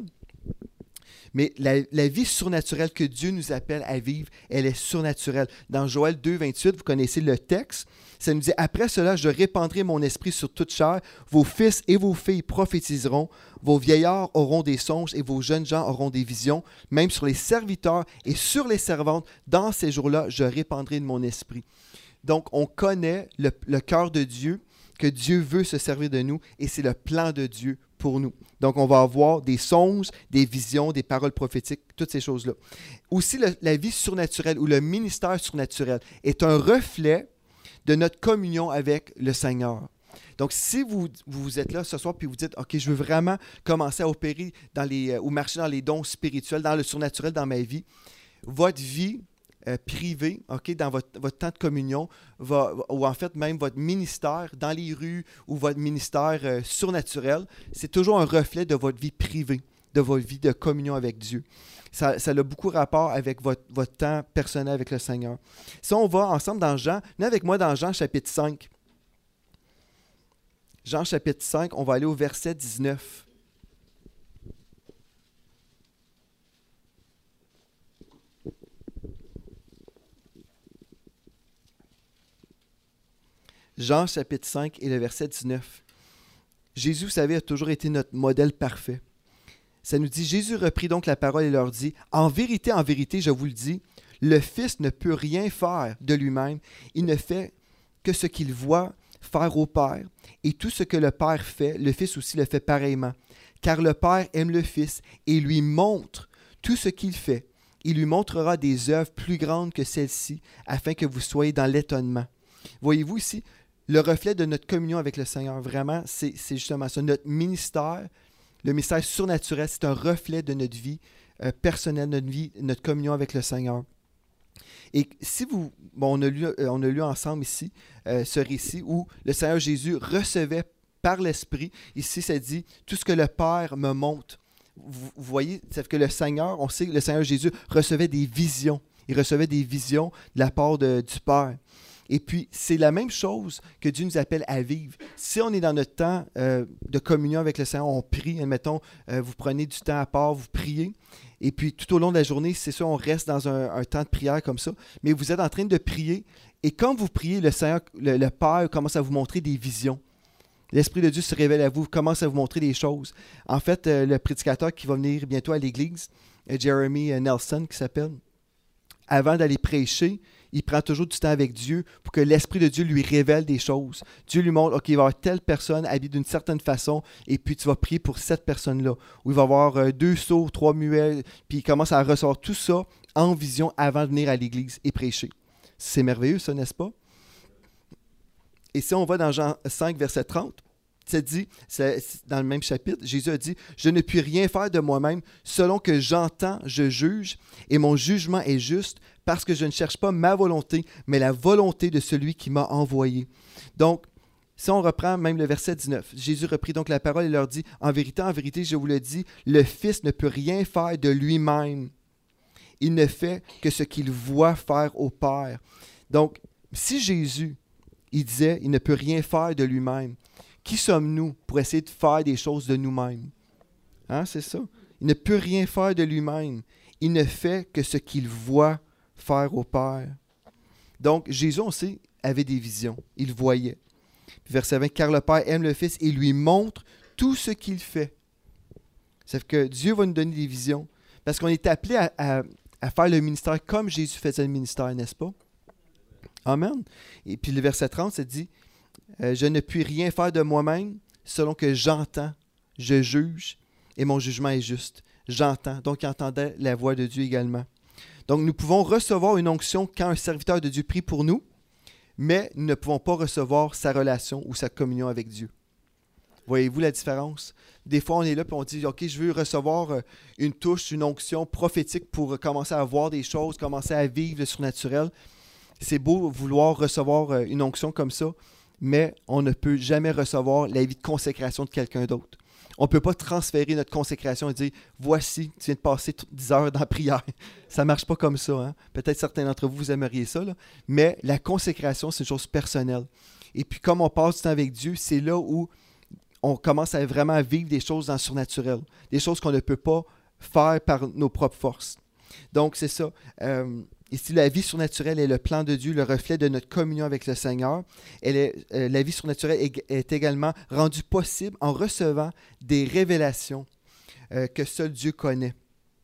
Mais la vie surnaturelle que Dieu nous appelle à vivre, elle est surnaturelle. Dans Joël 2, 28, vous connaissez le texte. Ça nous dit, « Après cela, je répandrai mon esprit sur toute chair. Vos fils et vos filles prophétiseront. Vos vieillards auront des songes et vos jeunes gens auront des visions. Même sur les serviteurs et sur les servantes, dans ces jours-là, je répandrai de mon esprit. » Donc, on connaît le cœur de Dieu, que Dieu veut se servir de nous et c'est le plan de Dieu pour nous. Donc, on va avoir des songes, des visions, des paroles prophétiques, toutes ces choses-là. Aussi, la vie surnaturelle ou le ministère surnaturel est un reflet de notre communion avec le Seigneur. Donc, si vous êtes là ce soir et vous dites, OK, je veux vraiment commencer à opérer ou marcher dans les dons spirituels, dans le surnaturel dans ma vie, votre vie privée, okay, dans votre temps de communion, ou en fait même votre ministère dans les rues ou votre ministère surnaturel, c'est toujours un reflet de votre vie privée, de votre vie de communion avec Dieu. Ça a beaucoup rapport avec votre temps personnel avec le Seigneur. Si on va ensemble dans Jean, venez avec moi dans Jean chapitre 5. Jean chapitre 5, on va aller au verset 19. Jean chapitre 5 et le verset 19. Jésus, vous savez, a toujours été notre modèle parfait. Ça nous dit, Jésus reprit donc la parole et leur dit, « en vérité, je vous le dis, le Fils ne peut rien faire de lui-même. Il ne fait que ce qu'il voit faire au Père. Et tout ce que le Père fait, le Fils aussi le fait pareillement. Car le Père aime le Fils et lui montre tout ce qu'il fait. Il lui montrera des œuvres plus grandes que celles-ci, afin que vous soyez dans l'étonnement. » Voyez-vous ici, le reflet de notre communion avec le Seigneur, vraiment, c'est justement ça. Notre ministère, le ministère surnaturel, c'est un reflet de notre vie personnelle, notre communion avec le Seigneur. Et si on a lu ensemble ici ce récit où le Seigneur Jésus recevait par l'Esprit, ici ça dit, tout ce que le Père me montre. Vous voyez, c'est que le Seigneur, on sait que le Seigneur Jésus recevait des visions. Il recevait des visions de la part du Père. Et puis, c'est la même chose que Dieu nous appelle à vivre. Si on est dans notre temps de communion avec le Seigneur, on prie, admettons, vous prenez du temps à part, vous priez, et puis tout au long de la journée, c'est sûr, on reste dans un temps de prière comme ça, mais vous êtes en train de prier, et quand vous priez, le Seigneur, le Père commence à vous montrer des visions. L'Esprit de Dieu se révèle à vous, commence à vous montrer des choses. En fait, le prédicateur qui va venir bientôt à l'église, Jeremy Nelson qui s'appelle, avant d'aller prêcher, il prend toujours du temps avec Dieu pour que l'Esprit de Dieu lui révèle des choses. Dieu lui montre, OK, il va y avoir telle personne habillée d'une certaine façon, et puis tu vas prier pour cette personne-là. Ou il va y avoir 2 sourds, 3 muets, puis il commence à recevoir tout ça en vision avant de venir à l'église et prêcher. C'est merveilleux, ça, n'est-ce pas? Et si on va dans Jean 5, verset 30, c'est dans le même chapitre, Jésus a dit « Je ne puis rien faire de moi-même, selon que j'entends, je juge, et mon jugement est juste, parce que je ne cherche pas ma volonté, mais la volonté de celui qui m'a envoyé. » Donc, si on reprend même le verset 19, Jésus reprit donc la parole et leur dit « En vérité, je vous le dis, le Fils ne peut rien faire de lui-même. Il ne fait que ce qu'il voit faire au Père. » Donc, si Jésus, il disait « Il ne peut rien faire de lui-même », qui sommes-nous pour essayer de faire des choses de nous-mêmes? Hein, c'est ça. Il ne peut rien faire de lui-même. Il ne fait que ce qu'il voit faire au Père. Donc, Jésus, on sait, avait des visions. Il voyait. Verset 20, « Car le Père aime le Fils et lui montre tout ce qu'il fait. » C'est que Dieu va nous donner des visions. Parce qu'on est appelé à faire le ministère comme Jésus faisait le ministère, n'est-ce pas? Amen. Et puis le verset 30, ça dit, je ne puis rien faire de moi-même, selon que j'entends, je juge, et mon jugement est juste. J'entends. Donc, il entendait la voix de Dieu également. Donc, nous pouvons recevoir une onction quand un serviteur de Dieu prie pour nous, mais nous ne pouvons pas recevoir sa relation ou sa communion avec Dieu. Voyez-vous la différence? Des fois, on est là et on dit, OK, je veux recevoir une touche, une onction prophétique pour commencer à voir des choses, commencer à vivre le surnaturel. C'est beau vouloir recevoir une onction comme ça, mais on ne peut jamais recevoir la vie de consécration de quelqu'un d'autre. On ne peut pas transférer notre consécration et dire « Voici, tu viens de passer 10 heures dans la prière. » Ça ne marche pas comme ça. Hein? Peut-être certains d'entre vous, vous aimeriez ça, là, mais la consécration, c'est une chose personnelle. Et puis, comme on passe du temps avec Dieu, c'est là où on commence à vraiment vivre des choses dans le surnaturel, des choses qu'on ne peut pas faire par nos propres forces. Donc, c'est ça. Ici, la vie surnaturelle est le plan de Dieu, le reflet de notre communion avec le Seigneur. La vie surnaturelle est également rendue possible en recevant des révélations que seul Dieu connaît.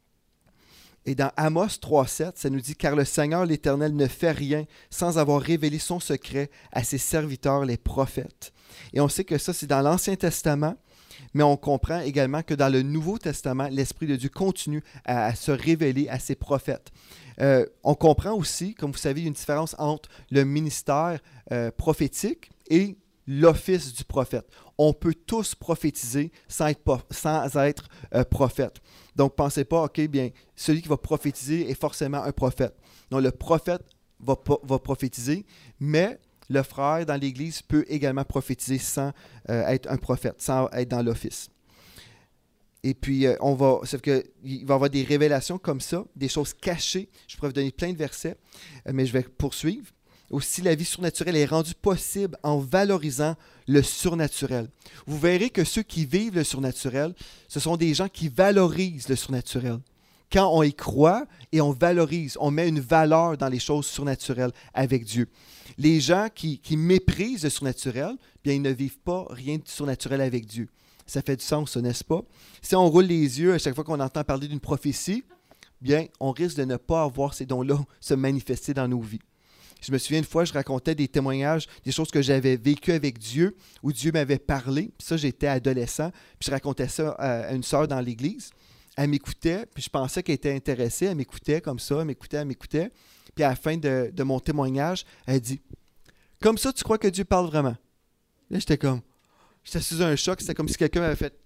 Et dans Amos 3,7, ça nous dit « Car le Seigneur l'Éternel ne fait rien sans avoir révélé son secret à ses serviteurs, les prophètes. » Et on sait que ça, c'est dans l'Ancien Testament, mais on comprend également que dans le Nouveau Testament, l'Esprit de Dieu continue à se révéler à ses prophètes. On comprend aussi, comme vous savez, il y a une différence entre le ministère prophétique et l'office du prophète. On peut tous prophétiser sans être prophète. Donc, pensez pas, OK, bien, celui qui va prophétiser est forcément un prophète. Non, le prophète va prophétiser, mais le frère dans l'Église peut également prophétiser sans être un prophète, sans être dans l'office. Et puis, il va y avoir des révélations comme ça, des choses cachées. Je pourrais vous donner plein de versets, mais je vais poursuivre. Aussi, la vie surnaturelle est rendue possible en valorisant le surnaturel. Vous verrez que ceux qui vivent le surnaturel, ce sont des gens qui valorisent le surnaturel. Quand on y croit et on valorise, on met une valeur dans les choses surnaturelles avec Dieu. Les gens qui méprisent le surnaturel, bien, ils ne vivent pas rien de surnaturel avec Dieu. Ça fait du sens, n'est-ce pas? Si on roule les yeux à chaque fois qu'on entend parler d'une prophétie, bien, on risque de ne pas avoir ces dons-là se manifester dans nos vies. Je me souviens une fois, je racontais des témoignages, des choses que j'avais vécues avec Dieu, où Dieu m'avait parlé. Puis ça, j'étais adolescent, puis je racontais ça à une sœur dans l'église. Elle m'écoutait, puis je pensais qu'elle était intéressée. Elle m'écoutait comme ça, elle m'écoutait. Puis à la fin de mon témoignage, elle dit « Comme ça, tu crois que Dieu parle vraiment? » Là, j'étais sous un choc. C'était comme si quelqu'un m'avait fait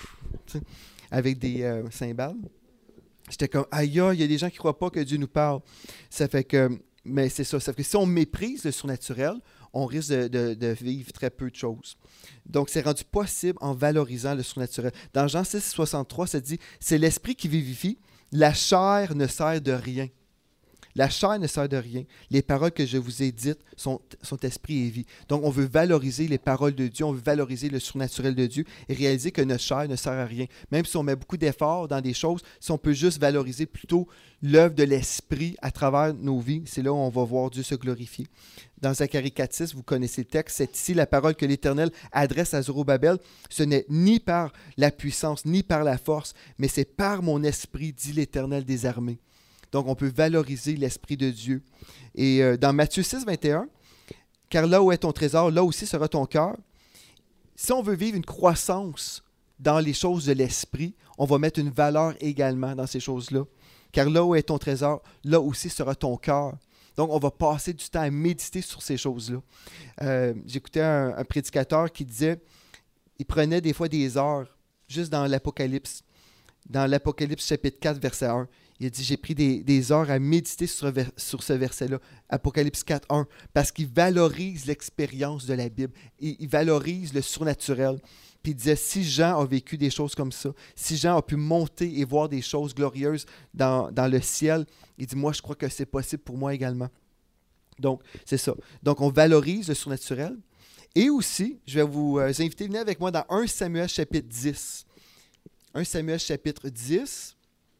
avec des cymbales. J'étais comme « Aïe, il y a des gens qui ne croient pas que Dieu nous parle. » Ça fait que... Mais c'est ça. Ça fait que si on méprise le surnaturel, on risque de vivre très peu de choses. Donc, c'est rendu possible en valorisant le surnaturel. Dans Jean 6, 63, ça dit « C'est l'esprit qui vivifie, la chair ne sert de rien. » La chair ne sert de rien. Les paroles que je vous ai dites sont esprit et vie. Donc, on veut valoriser les paroles de Dieu, on veut valoriser le surnaturel de Dieu et réaliser que notre chair ne sert à rien. Même si on met beaucoup d'efforts dans des choses, si on peut juste valoriser plutôt l'œuvre de l'esprit à travers nos vies, c'est là où on va voir Dieu se glorifier. Dans Zacharie 4,6, vous connaissez le texte, c'est ici la parole que l'Éternel adresse à Zorobabel. Ce n'est ni par la puissance, ni par la force, mais c'est par mon esprit, dit l'Éternel des armées. Donc, on peut valoriser l'esprit de Dieu. Et dans Matthieu 6, 21, « Car là où est ton trésor, là aussi sera ton cœur. » Si on veut vivre une croissance dans les choses de l'esprit, on va mettre une valeur également dans ces choses-là. « Car là où est ton trésor, là aussi sera ton cœur. » Donc, on va passer du temps à méditer sur ces choses-là. J'écoutais un prédicateur qui disait, il prenait des fois des heures, juste dans l'Apocalypse. Dans l'Apocalypse chapitre 4, verset 1. Il a dit, j'ai pris des heures à méditer sur ce verset-là, Apocalypse 4, 1, parce qu'il valorise l'expérience de la Bible. Il valorise le surnaturel. Puis il disait, si Jean a vécu des choses comme ça, si Jean a pu monter et voir des choses glorieuses dans le ciel, il dit, moi, je crois que c'est possible pour moi également. Donc, c'est ça. Donc, on valorise le surnaturel. Et aussi, je vais vous inviter, venez avec moi dans 1 Samuel chapitre 10. 1 Samuel chapitre 10,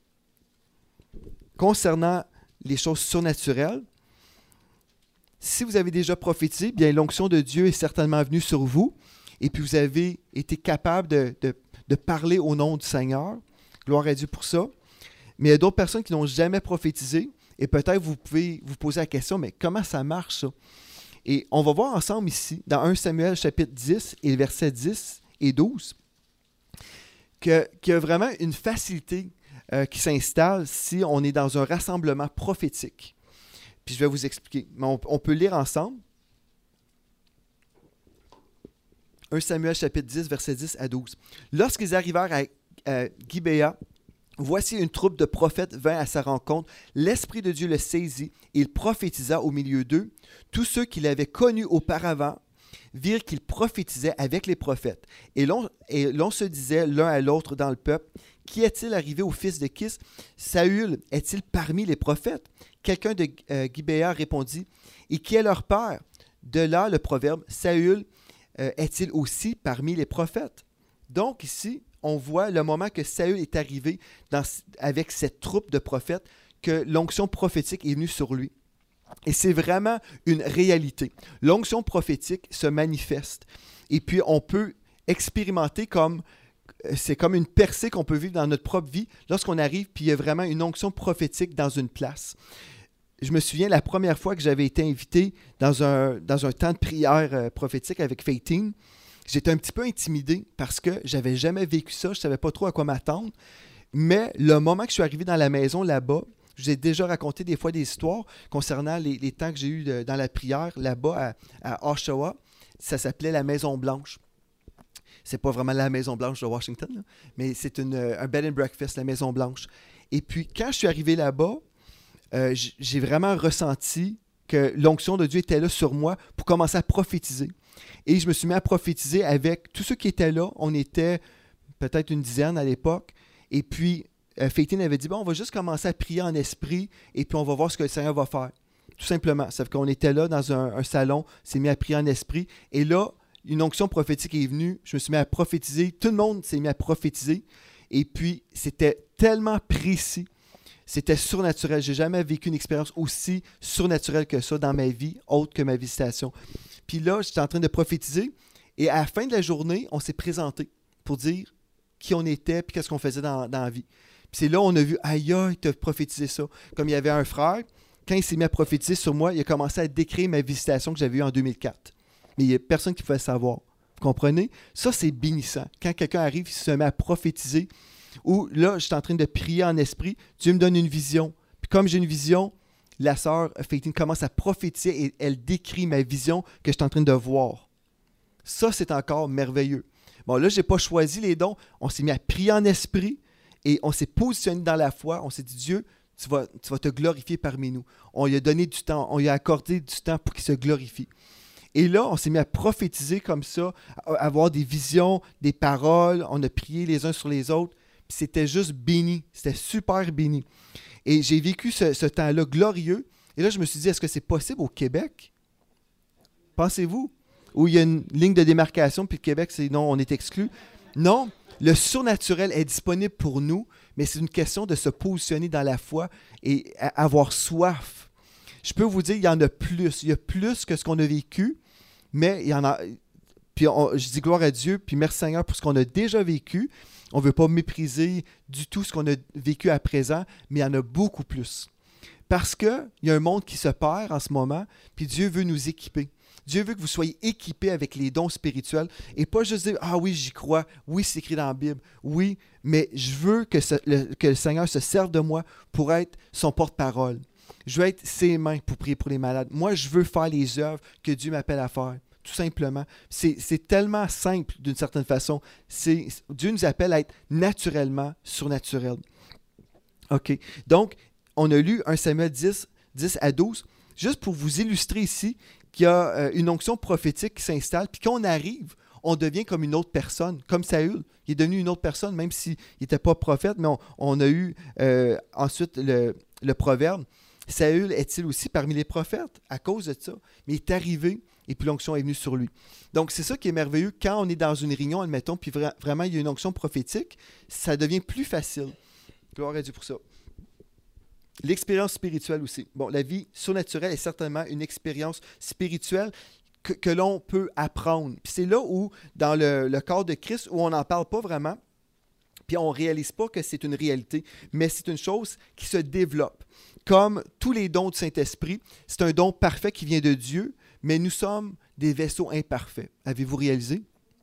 concernant les choses surnaturelles. Si vous avez déjà prophétisé, bien l'onction de Dieu est certainement venue sur vous. Et puis vous avez été capable de parler au nom du Seigneur. Gloire à Dieu pour ça. Mais il y a d'autres personnes qui n'ont jamais prophétisé. Et peut-être vous pouvez vous poser la question, mais comment ça marche ça? Et on va voir ensemble ici, dans 1 Samuel chapitre 10 et versets 10 et 12, qu'il y a vraiment une facilité qui s'installe si on est dans un rassemblement prophétique. Puis je vais vous expliquer. Mais on peut lire ensemble. 1 Samuel chapitre 10, versets 10 à 12. Lorsqu'ils arrivèrent à Gibéa, voici une troupe de prophètes vint à sa rencontre. L'Esprit de Dieu le saisit et il prophétisa au milieu d'eux. Tous ceux qui l'avaient connu auparavant virent qu'il prophétisait avec les prophètes. Et l'on se disait l'un à l'autre dans le peuple, qui est-il arrivé au fils de Kis? Saül est-il parmi les prophètes? Quelqu'un de Gibéa répondit, et qui est leur père? De là le proverbe, Saül est-il aussi parmi les prophètes? Donc ici, on voit le moment que Saül est arrivé avec cette troupe de prophètes, que l'onction prophétique est venue sur lui. Et c'est vraiment une réalité. L'onction prophétique se manifeste. Et puis, on peut expérimenter c'est comme une percée qu'on peut vivre dans notre propre vie lorsqu'on arrive, puis il y a vraiment une onction prophétique dans une place. Je me souviens la première fois que j'avais été invité dans un temps de prière prophétique avec Faitine, j'étais un petit peu intimidé parce que je n'avais jamais vécu ça, je ne savais pas trop à quoi m'attendre. Mais le moment que je suis arrivé dans la maison là-bas, je vous ai déjà raconté des fois des histoires concernant les temps que j'ai eus dans la prière là-bas à Oshawa. Ça s'appelait la Maison Blanche. C'est pas vraiment la Maison Blanche de Washington, là, mais c'est un bed and breakfast, la Maison Blanche. Et puis, quand je suis arrivé là-bas, j'ai vraiment ressenti que l'onction de Dieu était là sur moi pour commencer à prophétiser. Et je me suis mis à prophétiser avec tous ceux qui étaient là. On était peut-être une dizaine à l'époque. Et puis, Faitine avait dit, bon, on va juste commencer à prier en esprit et puis on va voir ce que le Seigneur va faire. Tout simplement. Ça fait qu'on était là dans un salon, s'est mis à prier en esprit. Et là, une onction prophétique est venue. Je me suis mis à prophétiser. Tout le monde s'est mis à prophétiser. Et puis, c'était tellement précis. C'était surnaturel. Je n'ai jamais vécu une expérience aussi surnaturelle que ça dans ma vie, autre que ma visitation. Puis là, j'étais en train de prophétiser. Et à la fin de la journée, on s'est présenté pour dire qui on était et qu'est-ce qu'on faisait dans la vie. Puis c'est là on a vu, aïe, tu as prophétisé ça. Comme il y avait un frère, quand il s'est mis à prophétiser sur moi, il a commencé à décrire ma visitation que j'avais eue en 2004. Mais il n'y a personne qui pouvait savoir. Vous comprenez? Ça, c'est bénissant. Quand quelqu'un arrive, il se met à prophétiser, ou là, je suis en train de prier en esprit, Dieu me donne une vision. Puis comme j'ai une vision, la sœur Faitine commence à prophétiser et elle décrit ma vision que je suis en train de voir. Ça, c'est encore merveilleux. Bon, là, je n'ai pas choisi les dons. On s'est mis à prier en esprit et on s'est positionné dans la foi. On s'est dit, Dieu, tu vas te glorifier parmi nous. On lui a donné du temps, on lui a accordé du temps pour qu'il se glorifie. Et là, on s'est mis à prophétiser comme ça, à avoir des visions, des paroles. On a prié les uns sur les autres. Puis c'était juste béni. C'était super béni. Et j'ai vécu ce temps-là glorieux. Et là, je me suis dit, est-ce que c'est possible au Québec? Pensez-vous? Où il y a une ligne de démarcation, puis le Québec, c'est non, on est exclu. Non, le surnaturel est disponible pour nous, mais c'est une question de se positionner dans la foi et avoir soif. Je peux vous dire, il y en a plus. Il y a plus que ce qu'on a vécu, mais il y en a... Puis je dis gloire à Dieu, puis merci Seigneur pour ce qu'on a déjà vécu. On ne veut pas mépriser du tout ce qu'on a vécu à présent, mais il y en a beaucoup plus. Parce qu'il y a un monde qui se perd en ce moment, puis Dieu veut nous équiper. Dieu veut que vous soyez équipés avec les dons spirituels et pas juste dire « Ah oui, j'y crois. Oui, c'est écrit dans la Bible. Oui, mais je veux que le Seigneur se serve de moi pour être son porte-parole. Je veux être ses mains pour prier pour les malades. Moi, je veux faire les œuvres que Dieu m'appelle à faire. Tout simplement. C'est tellement simple d'une certaine façon. Dieu nous appelle à être naturellement surnaturel. OK. Donc, on a lu 1 Samuel 10 à 12, juste pour vous illustrer ici qu'il y a une onction prophétique qui s'installe, puis quand on arrive, on devient comme une autre personne, comme Saül. Il est devenu une autre personne, même s'il n'était pas prophète, mais on a eu ensuite le proverbe. Saül est-il aussi parmi les prophètes à cause de ça? Mais il est arrivé et puis l'onction est venue sur lui. Donc, c'est ça qui est merveilleux. Quand on est dans une réunion, admettons, puis vraiment il y a une onction prophétique, ça devient plus facile. Gloire à Dieu pour ça. L'expérience spirituelle aussi. Bon, la vie surnaturelle est certainement une expérience spirituelle que l'on peut apprendre. Puis c'est là où, dans le corps de Christ, où on n'en parle pas vraiment, puis on ne réalise pas que c'est une réalité, mais c'est une chose qui se développe. Comme tous les dons du Saint-Esprit, c'est un don parfait qui vient de Dieu, mais nous sommes des vaisseaux imparfaits. Avez-vous réalisé?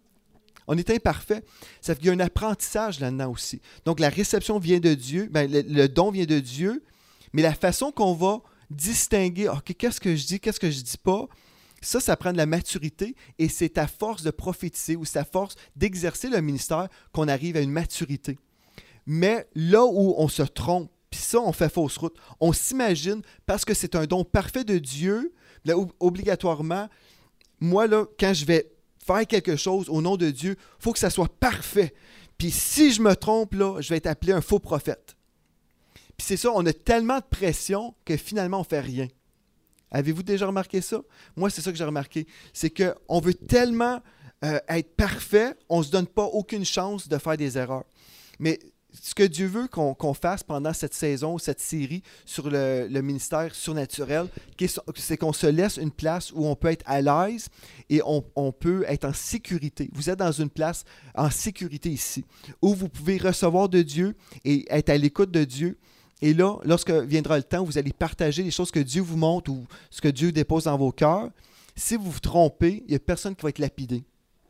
On est imparfait. Ça fait qu'il y a un apprentissage là-dedans aussi. Donc, la réception vient de Dieu, le don vient de Dieu, mais la façon qu'on va distinguer, OK, qu'est-ce que je dis, qu'est-ce que je ne dis pas, ça prend de la maturité et c'est à force de prophétiser ou c'est à force d'exercer le ministère qu'on arrive à une maturité. Mais là où on se trompe, puis ça, on fait fausse route, on s'imagine, parce que c'est un don parfait de Dieu, là, obligatoirement, moi, là, quand je vais faire quelque chose au nom de Dieu, il faut que ça soit parfait. Puis si je me trompe, là, je vais être appelé un faux prophète. Puis c'est ça, on a tellement de pression que finalement, on ne fait rien. Avez-vous déjà remarqué ça? Moi, c'est ça que j'ai remarqué. C'est qu'on veut tellement être parfait, on ne se donne pas aucune chance de faire des erreurs. Mais ce que Dieu veut qu'on fasse pendant cette saison, cette série sur le ministère surnaturel, c'est qu'on se laisse une place où on peut être à l'aise et on peut être en sécurité. Vous êtes dans une place en sécurité ici, où vous pouvez recevoir de Dieu et être à l'écoute de Dieu. Et là, lorsque viendra le temps où vous allez partager les choses que Dieu vous montre ou ce que Dieu dépose dans vos cœurs, si vous vous trompez, il n'y a personne qui va être lapidé.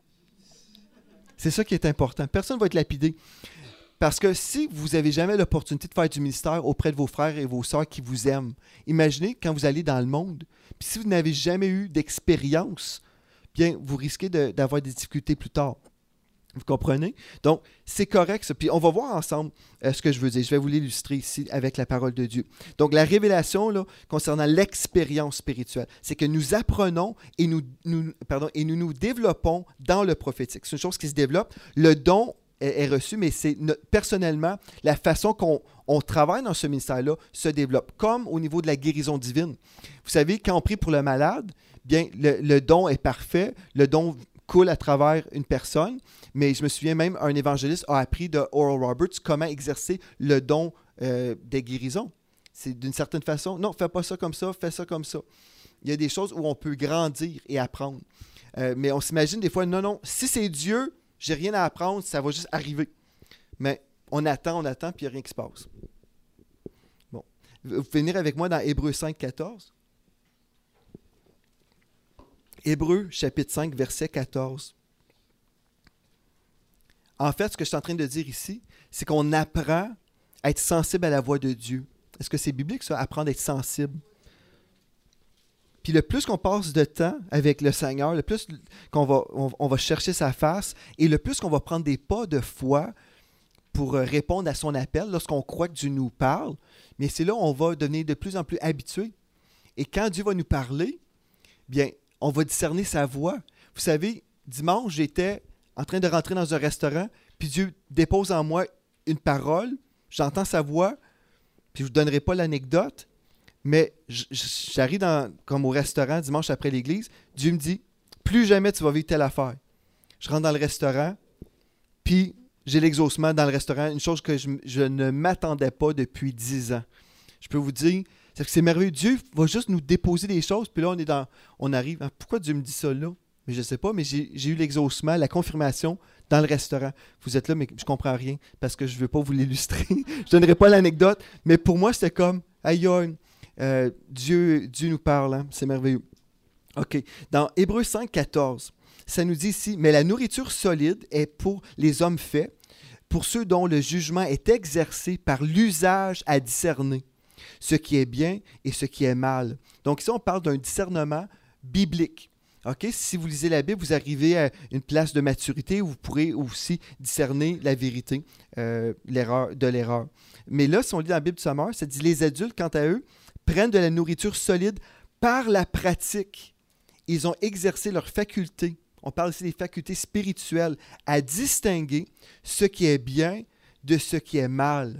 C'est ça qui est important. Personne ne va être lapidé. Parce que si vous n'avez jamais l'opportunité de faire du ministère auprès de vos frères et vos sœurs qui vous aiment, imaginez quand vous allez dans le monde, puis si vous n'avez jamais eu d'expérience, bien, vous risquez d'avoir des difficultés plus tard. Vous comprenez? Donc, c'est correct ça. Puis on va voir ensemble ce que je veux dire. Je vais vous l'illustrer ici avec la parole de Dieu. Donc, la révélation là, concernant l'expérience spirituelle, c'est que nous apprenons et nous développons dans le prophétique. C'est une chose qui se développe. Le don est reçu, mais c'est personnellement la façon qu'on travaille dans ce ministère-là se développe, comme au niveau de la guérison divine. Vous savez, quand on prie pour le malade, bien, le don est parfait, le don coule à travers une personne, mais je me souviens même, un évangéliste a appris de Oral Roberts comment exercer le don des guérisons. C'est d'une certaine façon, non, fais pas ça comme ça, fais ça comme ça. Il y a des choses où on peut grandir et apprendre. Mais on s'imagine des fois, non, si c'est Dieu, j'ai rien à apprendre, ça va juste arriver. Mais on attend, puis il n'y a rien qui se passe. Bon. Vous pouvez venir avec moi dans Hébreux 5, 14. Hébreux, chapitre 5, verset 14. En fait, ce que je suis en train de dire ici, c'est qu'on apprend à être sensible à la voix de Dieu. Est-ce que c'est biblique, ça, apprendre à être sensible? Puis le plus qu'on passe de temps avec le Seigneur, le plus qu'on va chercher sa face et le plus qu'on va prendre des pas de foi pour répondre à son appel lorsqu'on croit que Dieu nous parle, mais c'est là où on va devenir de plus en plus habitué. Et quand Dieu va nous parler, bien, on va discerner sa voix. Vous savez, dimanche, j'étais en train de rentrer dans un restaurant, puis Dieu dépose en moi une parole, j'entends sa voix, Puis je ne vous donnerai pas l'anecdote, mais j'arrive comme au restaurant dimanche après l'église. Dieu me dit, plus jamais tu vas vivre telle affaire. Je rentre dans le restaurant, puis j'ai l'exaucement dans le restaurant, une chose que je ne m'attendais pas depuis 10 ans. Je peux vous dire, c'est merveilleux. Dieu va juste nous déposer des choses, puis là, on arrive. Hein, pourquoi Dieu me dit ça là? Mais je ne sais pas, mais j'ai eu l'exaucement, la confirmation dans le restaurant. Vous êtes là, mais je ne comprends rien, parce que je ne veux pas vous l'illustrer. Je ne donnerai pas l'anecdote, mais pour moi, c'était comme, aïe, Dieu nous parle, hein, c'est merveilleux. OK. Dans Hébreux 5, 14, ça nous dit ici, « Mais la nourriture solide est pour les hommes faits, pour ceux dont le jugement est exercé par l'usage à discerner ce qui est bien et ce qui est mal. » Donc ici, on parle d'un discernement biblique. Okay? Si vous lisez la Bible, vous arrivez à une place de maturité où vous pourrez aussi discerner la vérité de l'erreur. Mais là, si on lit dans la Bible du Sommeur, ça dit « Les adultes, quant à eux, prennent de la nourriture solide par la pratique. Ils ont exercé leurs facultés. » On parle ici des facultés spirituelles, à distinguer ce qui est bien de ce qui est mal.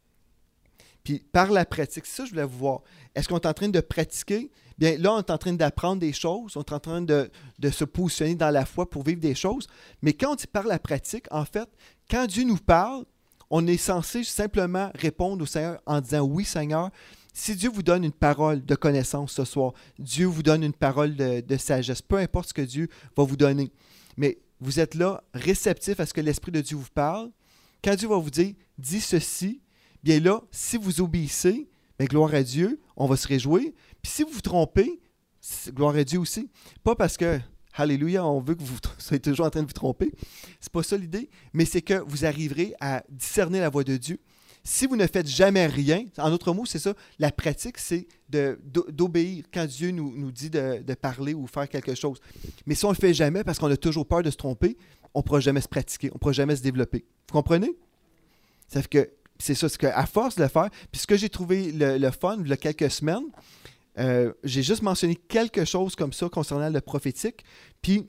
Puis par la pratique, c'est ça que je voulais vous voir. Est-ce qu'on est en train de pratiquer? Bien là, on est en train d'apprendre des choses, on est en train de se positionner dans la foi pour vivre des choses. Mais quand on dit par la pratique, en fait, quand Dieu nous parle, on est censé simplement répondre au Seigneur en disant « Oui, Seigneur ». Si Dieu vous donne une parole de connaissance ce soir, Dieu vous donne une parole de sagesse, peu importe ce que Dieu va vous donner, mais vous êtes là, réceptif à ce que l'Esprit de Dieu vous parle. Quand Dieu va vous dire « dis ceci », bien là, si vous obéissez, bien, gloire à Dieu, on va se réjouir. Puis si vous vous trompez, gloire à Dieu aussi. Pas parce que, alléluia, on veut que vous soyez toujours en train de vous tromper. C'est pas ça l'idée, mais c'est que vous arriverez à discerner la voix de Dieu. Si vous ne faites jamais rien, en d'autres mots, c'est ça, la pratique, c'est d'obéir quand Dieu nous dit de parler ou faire quelque chose. Mais si on ne le fait jamais parce qu'on a toujours peur de se tromper, on ne pourra jamais se pratiquer, on ne pourra jamais se développer. Vous comprenez? Ça fait que c'est ça, c'est qu'à force de le faire, puis ce que j'ai trouvé le fun, il y a quelques semaines, j'ai juste mentionné quelque chose comme ça concernant le prophétique, puis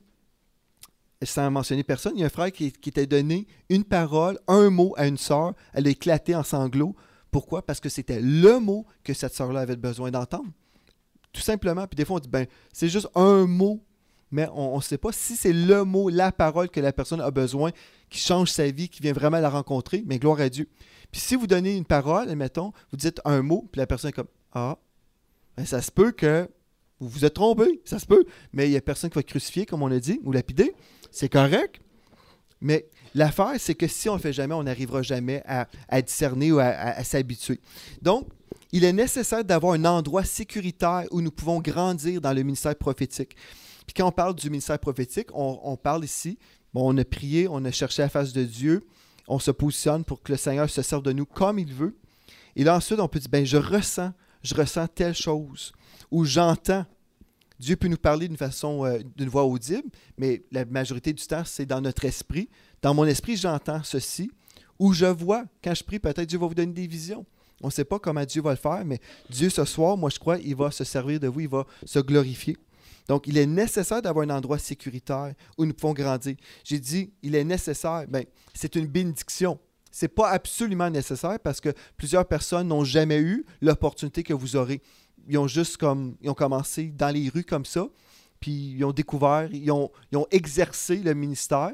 sans mentionner personne, il y a un frère qui t'a donné une parole, un mot à une sœur, elle a éclaté en sanglots. Pourquoi? Parce que c'était le mot que cette sœur-là avait besoin d'entendre. Tout simplement. Puis des fois, on dit, ben, c'est juste un mot, mais on ne sait pas si c'est le mot, la parole que la personne a besoin, qui change sa vie, qui vient vraiment la rencontrer, mais gloire à Dieu. Puis si vous donnez une parole, admettons, vous dites un mot, puis la personne est comme, ah, ben, ça se peut que vous vous êtes trompé, ça se peut, mais il n'y a personne qui va être crucifié, comme on a dit, ou lapidé. C'est correct, mais l'affaire, c'est que si on ne le fait jamais, on n'arrivera jamais à discerner ou à s'habituer. Donc, il est nécessaire d'avoir un endroit sécuritaire où nous pouvons grandir dans le ministère prophétique. Puis quand on parle du ministère prophétique, on parle ici, bon, on a prié, on a cherché la face de Dieu, on se positionne pour que le Seigneur se serve de nous comme il veut. Et là, ensuite, on peut dire, ben, je ressens telle chose, ou j'entends. Dieu peut nous parler d'une voix audible, mais la majorité du temps, c'est dans notre esprit. Dans mon esprit, j'entends ceci, ou je vois, quand je prie, peut-être Dieu va vous donner des visions. On ne sait pas comment Dieu va le faire, mais Dieu, ce soir, moi, je crois, il va se servir de vous, il va se glorifier. Donc, il est nécessaire d'avoir un endroit sécuritaire où nous pouvons grandir. J'ai dit, il est nécessaire, bien, c'est une bénédiction. Ce n'est pas absolument nécessaire parce que plusieurs personnes n'ont jamais eu l'opportunité que vous aurez. Ils ont commencé dans les rues comme ça, puis ils ont découvert, ils ont exercé le ministère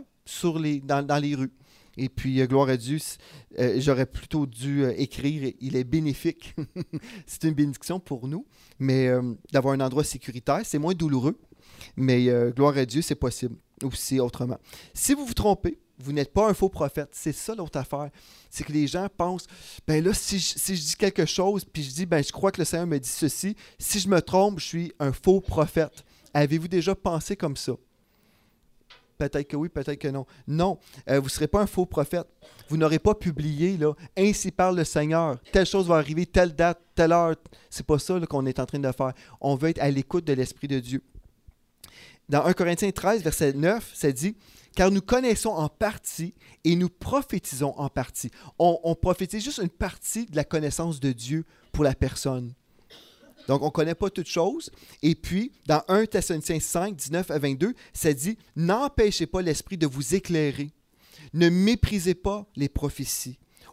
dans les rues. Et puis, gloire à Dieu, j'aurais plutôt dû écrire « Il est bénéfique ». C'est une bénédiction pour nous, mais d'avoir un endroit sécuritaire, c'est moins douloureux, mais gloire à Dieu, c'est possible aussi autrement. Si vous vous trompez, vous n'êtes pas un faux prophète. C'est ça l'autre affaire. C'est que les gens pensent, ben là, si je dis quelque chose, puis je dis, ben je crois que le Seigneur me dit ceci, si je me trompe, je suis un faux prophète. Avez-vous déjà pensé comme ça? Peut-être que oui, peut-être que non. Non, vous ne serez pas un faux prophète. Vous n'aurez pas publié, là, ainsi parle le Seigneur, telle chose va arriver, telle date, telle heure. C'est pas ça là, qu'on est en train de faire. On veut être à l'écoute de l'Esprit de Dieu. Dans 1 Corinthiens 13, verset 9, ça dit, « Car nous connaissons en partie et nous prophétisons en partie. » On prophétise juste une partie de la connaissance de Dieu pour la personne. Donc, on ne connaît pas toutes choses. Et puis, dans 1 Thessaloniciens 5, 19 à 22, ça dit « N'empêchez pas l'Esprit de vous éclairer. Ne méprisez pas les prophéties.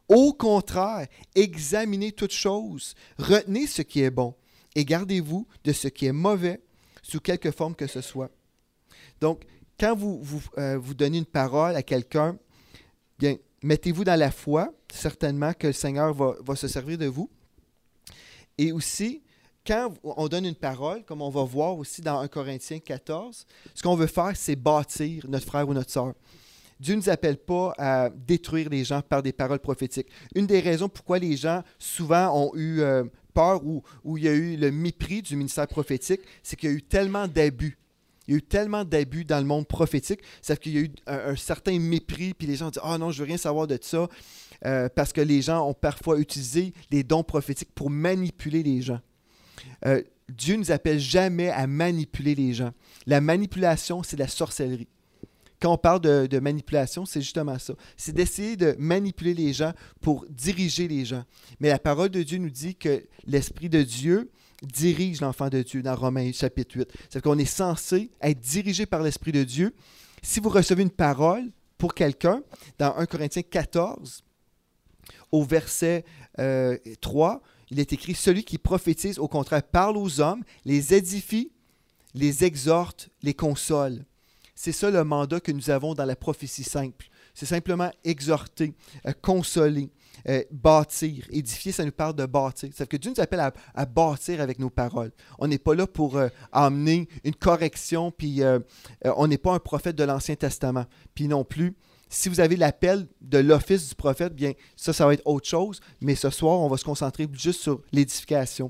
Au contraire, examinez toutes choses, retenez ce qui est bon, et gardez-vous de ce qui est mauvais, sous quelque forme que ce soit. » Donc, quand vous donnez une parole à quelqu'un, bien, mettez-vous dans la foi, certainement que le Seigneur va se servir de vous. Et aussi, quand on donne une parole, comme on va voir aussi dans 1 Corinthiens 14, ce qu'on veut faire, c'est bâtir notre frère ou notre sœur. Dieu ne nous appelle pas à détruire les gens par des paroles prophétiques. Une des raisons pourquoi les gens souvent ont eu peur ou il y a eu le mépris du ministère prophétique, c'est qu'il y a eu tellement d'abus. Il y a eu tellement d'abus dans le monde prophétique, c'est qu'il y a eu un certain mépris, puis les gens disent « Ah non, je ne veux rien savoir de ça », parce que les gens ont parfois utilisé les dons prophétiques pour manipuler les gens. Dieu ne nous appelle jamais à manipuler les gens. La manipulation, c'est de la sorcellerie. Quand on parle de manipulation, c'est justement ça. C'est d'essayer de manipuler les gens pour diriger les gens. Mais la parole de Dieu nous dit que l'Esprit de Dieu dirige l'enfant de Dieu dans Romains chapitre 8. C'est-à-dire qu'on est censé être dirigé par l'Esprit de Dieu. Si vous recevez une parole pour quelqu'un, dans 1 Corinthiens 14, au verset 3, il est écrit « Celui qui prophétise, au contraire, parle aux hommes, les édifie, les exhorte, les console. » C'est ça le mandat que nous avons dans la prophétie simple. C'est simplement exhorter, consoler, bâtir. Édifier, ça nous parle de bâtir. C'est-à-dire que Dieu nous appelle à bâtir avec nos paroles. On n'est pas là pour amener une correction, puis on n'est pas un prophète de l'Ancien Testament. Puis non plus, si vous avez l'appel de l'office du prophète, bien ça va être autre chose. Mais ce soir, on va se concentrer juste sur l'édification.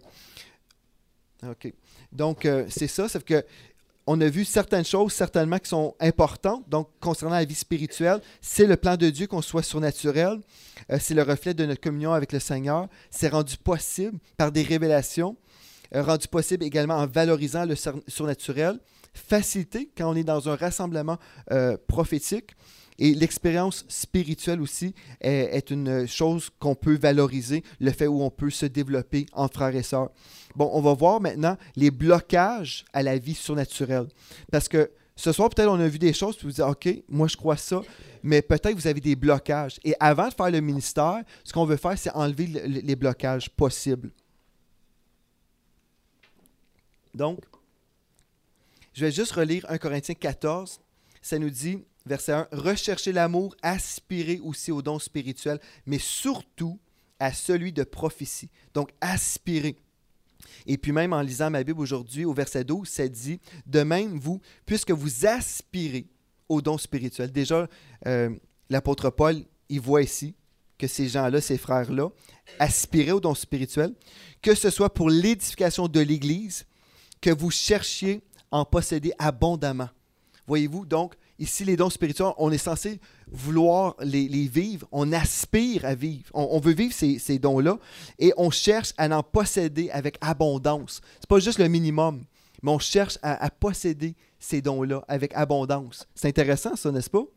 OK. Donc, c'est ça. C'est que on a vu certaines choses, certainement, qui sont importantes. Donc, concernant la vie spirituelle, c'est le plan de Dieu qu'on soit surnaturel. C'est le reflet de notre communion avec le Seigneur. C'est rendu possible par des révélations. Rendu possible également en valorisant le surnaturel. Facilité quand on est dans un rassemblement prophétique. Et l'expérience spirituelle aussi est une chose qu'on peut valoriser, le fait où on peut se développer entre frères et sœurs. Bon, on va voir maintenant les blocages à la vie surnaturelle. Parce que ce soir, peut-être on a vu des choses, puis vous dites, OK, moi je crois ça, mais peut-être vous avez des blocages. Et avant de faire le ministère, ce qu'on veut faire, c'est enlever les blocages possibles. Donc, je vais juste relire 1 Corinthiens 14. Ça nous dit, verset 1, « Recherchez l'amour, aspirez aussi aux dons spirituels, mais surtout à celui de prophétie. » Donc, aspirez. Et puis même en lisant ma Bible aujourd'hui, au verset 12, ça dit, « De même, vous, puisque vous aspirez aux dons spirituels. » Déjà, l'apôtre Paul, il voit ici que ces gens-là, ces frères-là, aspiraient aux dons spirituels, que ce soit pour l'édification de l'Église, que vous cherchiez à en posséder abondamment. Voyez-vous, donc, ici, les dons spirituels, on est censé vouloir les vivre, on aspire à vivre, on veut vivre ces dons-là et on cherche à en posséder avec abondance. Ce n'est pas juste le minimum, mais on cherche à posséder ces dons-là avec abondance. C'est intéressant ça, n'est-ce pas?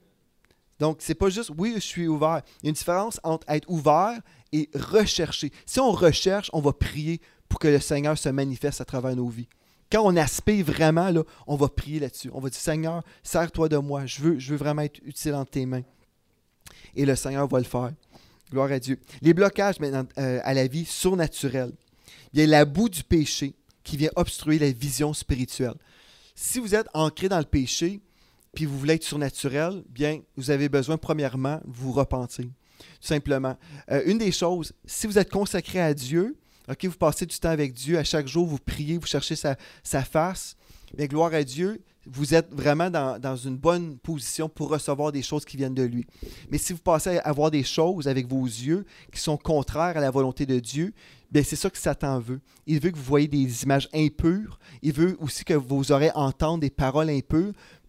Donc, ce n'est pas juste « oui, je suis ouvert ». Il y a une différence entre être ouvert et rechercher. Si on recherche, on va prier pour que le Seigneur se manifeste à travers nos vies. Quand on aspire vraiment, là, on va prier là-dessus. On va dire, Seigneur, sers-toi de moi. Je veux vraiment être utile entre tes mains. Et le Seigneur va le faire. Gloire à Dieu. Les blocages maintenant à la vie surnaturelle. Il y a la boue du péché qui vient obstruer la vision spirituelle. Si vous êtes ancré dans le péché, puis vous voulez être surnaturel, bien, vous avez besoin, premièrement, de vous repentir. Tout simplement. Une des choses, si vous êtes consacré à Dieu, OK, vous passez du temps avec Dieu, à chaque jour, vous priez, vous cherchez sa face. Bien, gloire à Dieu, vous êtes vraiment dans une bonne position pour recevoir des choses qui viennent de lui. Mais si vous passez à voir des choses avec vos yeux qui sont contraires à la volonté de Dieu, bien, c'est ça que Satan veut. Il veut que vous voyez des images impures. Il veut aussi que vos oreilles entendent des paroles impures.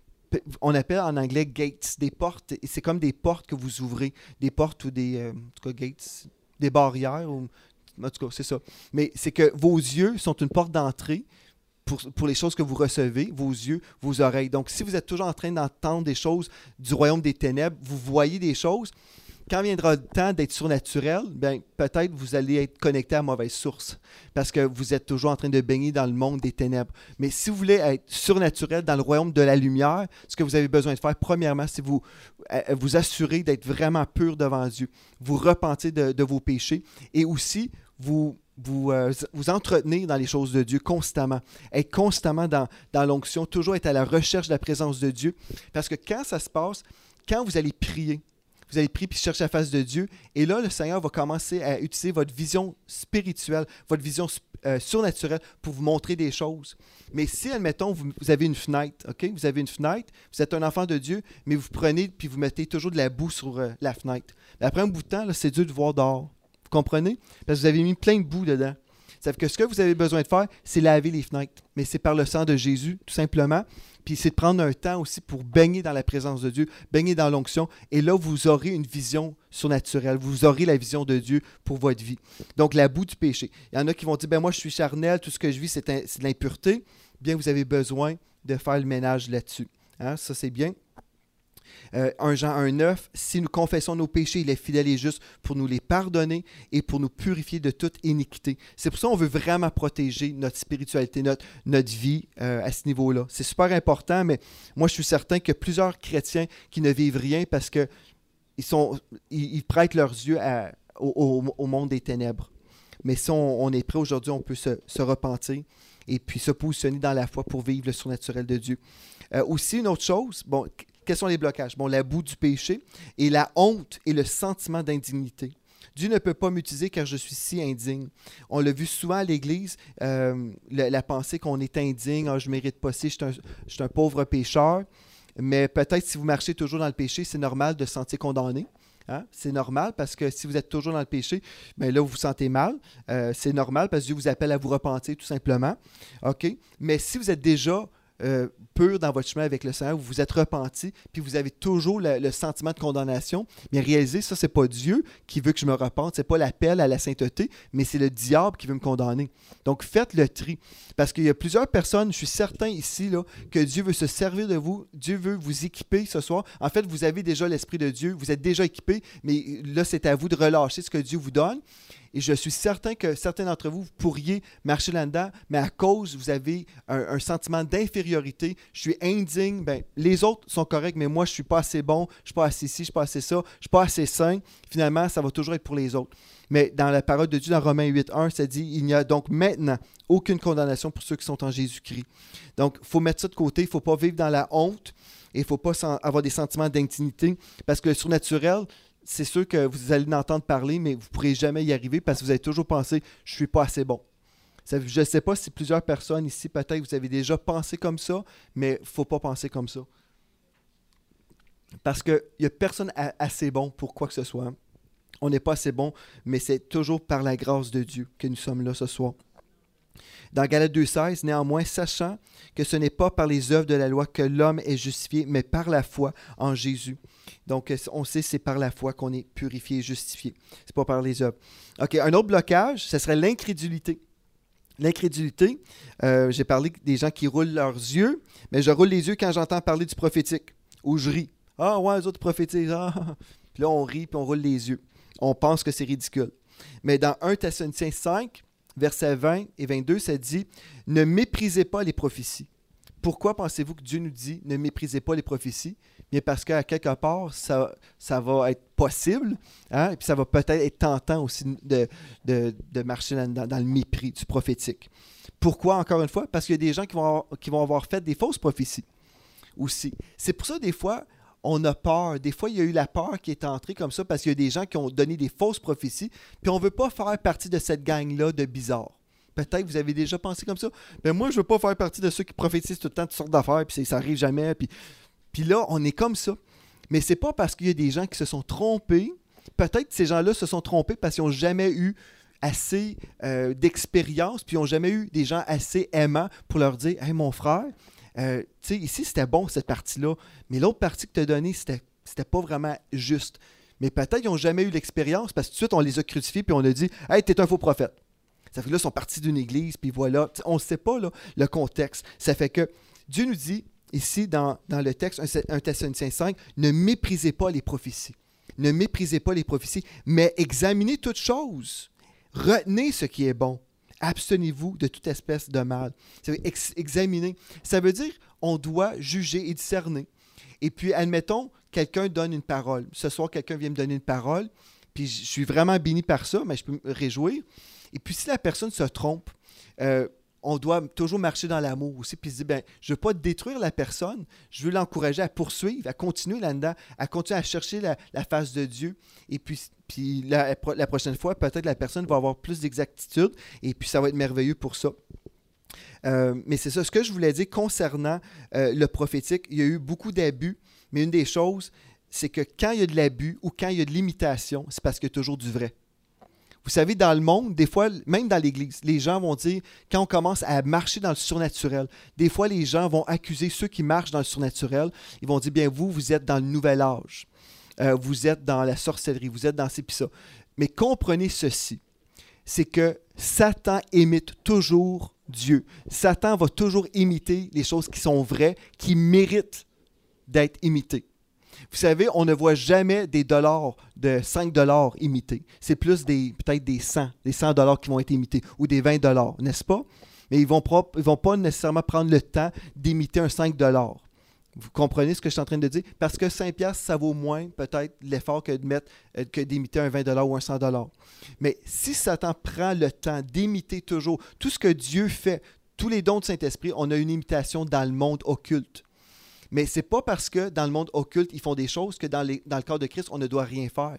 On appelle en anglais gates, des portes. C'est comme des portes que vous ouvrez. Des portes ou des en tout cas, gates, des barrières ou... En tout cas, c'est ça. Mais c'est que vos yeux sont une porte d'entrée pour les choses que vous recevez, vos yeux, vos oreilles. Donc, si vous êtes toujours en train d'entendre des choses du royaume des ténèbres, vous voyez des choses, quand viendra le temps d'être surnaturel, ben, peut-être vous allez être connecté à mauvaise source parce que vous êtes toujours en train de baigner dans le monde des ténèbres. Mais si vous voulez être surnaturel dans le royaume de la lumière, ce que vous avez besoin de faire, premièrement, c'est vous assurer d'être vraiment pur devant Dieu, vous repentir de vos péchés et aussi vous entretenir dans les choses de Dieu constamment, être constamment dans l'onction, toujours être à la recherche de la présence de Dieu. Parce que quand ça se passe, quand vous allez prier puis chercher la face de Dieu, et là, le Seigneur va commencer à utiliser votre vision spirituelle, votre vision surnaturelle pour vous montrer des choses. Mais si, admettons, vous avez une fenêtre, OK? Vous avez une fenêtre, vous êtes un enfant de Dieu, mais vous prenez puis vous mettez toujours de la boue sur la fenêtre. Après un bout de temps, là, c'est dur de voir dehors. Vous comprenez? Parce que vous avez mis plein de boue dedans. Ça veut dire que ce que vous avez besoin de faire, c'est laver les fenêtres. Mais c'est par le sang de Jésus, tout simplement. Puis c'est de prendre un temps aussi pour baigner dans la présence de Dieu, baigner dans l'onction. Et là, vous aurez une vision surnaturelle. Vous aurez la vision de Dieu pour votre vie. Donc, la boue du péché. Il y en a qui vont dire, moi, je suis charnel, tout ce que je vis, c'est de l'impureté. Bien, vous avez besoin de faire le ménage là-dessus. Hein? Ça, c'est bien. 1 Jean 1,9, si nous confessons nos péchés, il est fidèle et juste pour nous les pardonner et pour nous purifier de toute iniquité. C'est pour ça qu'on veut vraiment protéger notre spiritualité, notre vie à ce niveau-là. C'est super important, mais moi, je suis certain qu'il y a plusieurs chrétiens qui ne vivent rien parce qu'ils prêtent leurs yeux au monde des ténèbres. Mais si on est prêt aujourd'hui, on peut se repentir et puis se positionner dans la foi pour vivre le surnaturel de Dieu. Aussi, une autre chose, quels sont les blocages? La boue du péché et la honte et le sentiment d'indignité. Dieu ne peut pas m'utiliser car je suis si indigne. On l'a vu souvent à l'Église, la pensée qu'on est indigne, je ne mérite pas si, je suis un pauvre pécheur. Mais peut-être si vous marchez toujours dans le péché, c'est normal de se sentir condamné. Hein? C'est normal parce que si vous êtes toujours dans le péché, bien là, vous vous sentez mal. C'est normal parce que Dieu vous appelle à vous repentir tout simplement. OK? Mais si vous êtes déjà pur dans votre chemin avec le Seigneur, vous vous êtes repenti, puis vous avez toujours le sentiment de condamnation, mais réalisez, ça, c'est pas Dieu qui veut que je me repente, c'est pas l'appel à la sainteté, mais c'est le diable qui veut me condamner. Donc, faites le tri, parce qu'il y a plusieurs personnes, je suis certain ici, là, que Dieu veut se servir de vous, Dieu veut vous équiper ce soir. En fait, vous avez déjà l'Esprit de Dieu, vous êtes déjà équipé, mais là, c'est à vous de relâcher ce que Dieu vous donne. Et je suis certain que certains d'entre vous, vous pourriez marcher là-dedans, mais à cause, vous avez un sentiment d'infériorité. Je suis indigne. Ben, les autres sont corrects, mais moi, je ne suis pas assez bon, je ne suis pas assez ci, je ne suis pas assez ça, je ne suis pas assez saint. Finalement, ça va toujours être pour les autres. Mais dans la parole de Dieu, dans Romains 8.1, ça dit, il n'y a donc maintenant aucune condamnation pour ceux qui sont en Jésus-Christ. Donc, il faut mettre ça de côté. Il ne faut pas vivre dans la honte et il ne faut pas avoir des sentiments d'indignité parce que le surnaturel, c'est sûr que vous allez en entendre parler, mais vous ne pourrez jamais y arriver parce que vous avez toujours pensé « je ne suis pas assez bon ». Je ne sais pas si plusieurs personnes ici, peut-être vous avez déjà pensé comme ça, mais il ne faut pas penser comme ça. Parce qu'il n'y a personne assez bon pour quoi que ce soit. On n'est pas assez bon, mais c'est toujours par la grâce de Dieu que nous sommes là ce soir. Dans Galates 2,16, néanmoins, sachant que ce n'est pas par les œuvres de la loi que l'homme est justifié, mais par la foi en Jésus. Donc, on sait que c'est par la foi qu'on est purifié et justifié. Ce n'est pas par les œuvres. OK, un autre blocage, ce serait l'incrédulité. L'incrédulité, j'ai parlé des gens qui roulent leurs yeux, mais je roule les yeux quand j'entends parler du prophétique, ou je ris. « Ah ouais, les autres prophétisent. Ah. » Puis là, on rit puis on roule les yeux. On pense que c'est ridicule. Mais dans 1 Thessaloniciens 5, versets 20 et 22, ça dit « Ne méprisez pas les prophéties. » Pourquoi pensez-vous que Dieu nous dit « Ne méprisez pas les prophéties » ? Bien parce qu'à quelque part, ça va être possible, hein? Et puis ça va peut-être être tentant aussi de marcher dans le mépris du prophétique. Pourquoi, encore une fois? Parce qu'il y a des gens qui vont avoir fait des fausses prophéties aussi. C'est pour ça, des fois, on a peur. Des fois, il y a eu la peur qui est entrée comme ça parce qu'il y a des gens qui ont donné des fausses prophéties, puis on ne veut pas faire partie de cette gang-là de bizarres. Peut-être que vous avez déjà pensé comme ça. Mais moi, je ne veux pas faire partie de ceux qui prophétisent tout le temps toutes sortes d'affaires, puis ça n'arrive jamais. Puis là, on est comme ça. Mais ce n'est pas parce qu'il y a des gens qui se sont trompés. Peut-être que ces gens-là se sont trompés parce qu'ils n'ont jamais eu assez d'expérience, puis ils n'ont jamais eu des gens assez aimants pour leur dire « Hey, mon frère, tu sais, ici, c'était bon, cette partie-là, mais l'autre partie que tu as donnée, c'était pas vraiment juste. » Mais peut-être qu'ils n'ont jamais eu l'expérience parce que tout de suite, on les a crucifiés puis on a dit « Hey, t'es un faux prophète. » Ça fait que là, ils sont partis d'une église, puis voilà. T'sais, on ne sait pas là, le contexte. Ça fait que Dieu nous dit, ici, dans le texte 1 Thessaloniciens 5, ne méprisez pas les prophéties. ne méprisez pas les prophéties, mais examinez toutes choses. Retenez ce qui est bon. Abstenez-vous de toute espèce de mal. Ça veut dire examiner. Ça veut dire on doit juger et discerner. Et puis, admettons, quelqu'un donne une parole. Ce soir, quelqu'un vient me donner une parole, puis je suis vraiment béni par ça, mais je peux me réjouir. Et puis, si la personne se trompe, on doit toujours marcher dans l'amour aussi, puis se dire, je ne veux pas détruire la personne, je veux l'encourager à poursuivre, à continuer là-dedans, à continuer à chercher la face de Dieu. Et puis la prochaine fois, peut-être la personne va avoir plus d'exactitude, et puis ça va être merveilleux pour ça. Mais c'est ça, ce que je voulais dire concernant le prophétique, il y a eu beaucoup d'abus, mais une des choses, c'est que quand il y a de l'abus ou quand il y a de l'imitation, c'est parce qu'il y a toujours du vrai. Vous savez, dans le monde, des fois, même dans l'Église, les gens vont dire, quand on commence à marcher dans le surnaturel, des fois, les gens vont accuser ceux qui marchent dans le surnaturel. Ils vont dire, bien, vous êtes dans le nouvel âge. Vous êtes dans la sorcellerie, vous êtes dans ci pis ça. Mais comprenez ceci, c'est que Satan imite toujours Dieu. Satan va toujours imiter les choses qui sont vraies, qui méritent d'être imitées. Vous savez, on ne voit jamais des dollars de 5 $ imités. C'est plus peut-être des 100 $ qui vont être imités ou des 20 $, n'est-ce pas? Mais ils vont pas nécessairement prendre le temps d'imiter un 5 $. Vous comprenez ce que je suis en train de dire? Parce que 5 $, ça vaut moins peut-être l'effort que d'imiter un 20 $ ou un 100 $. Mais si Satan prend le temps d'imiter toujours tout ce que Dieu fait, tous les dons du Saint-Esprit, on a une imitation dans le monde occulte. Mais ce n'est pas parce que dans le monde occulte, ils font des choses que dans le corps de Christ, on ne doit rien faire.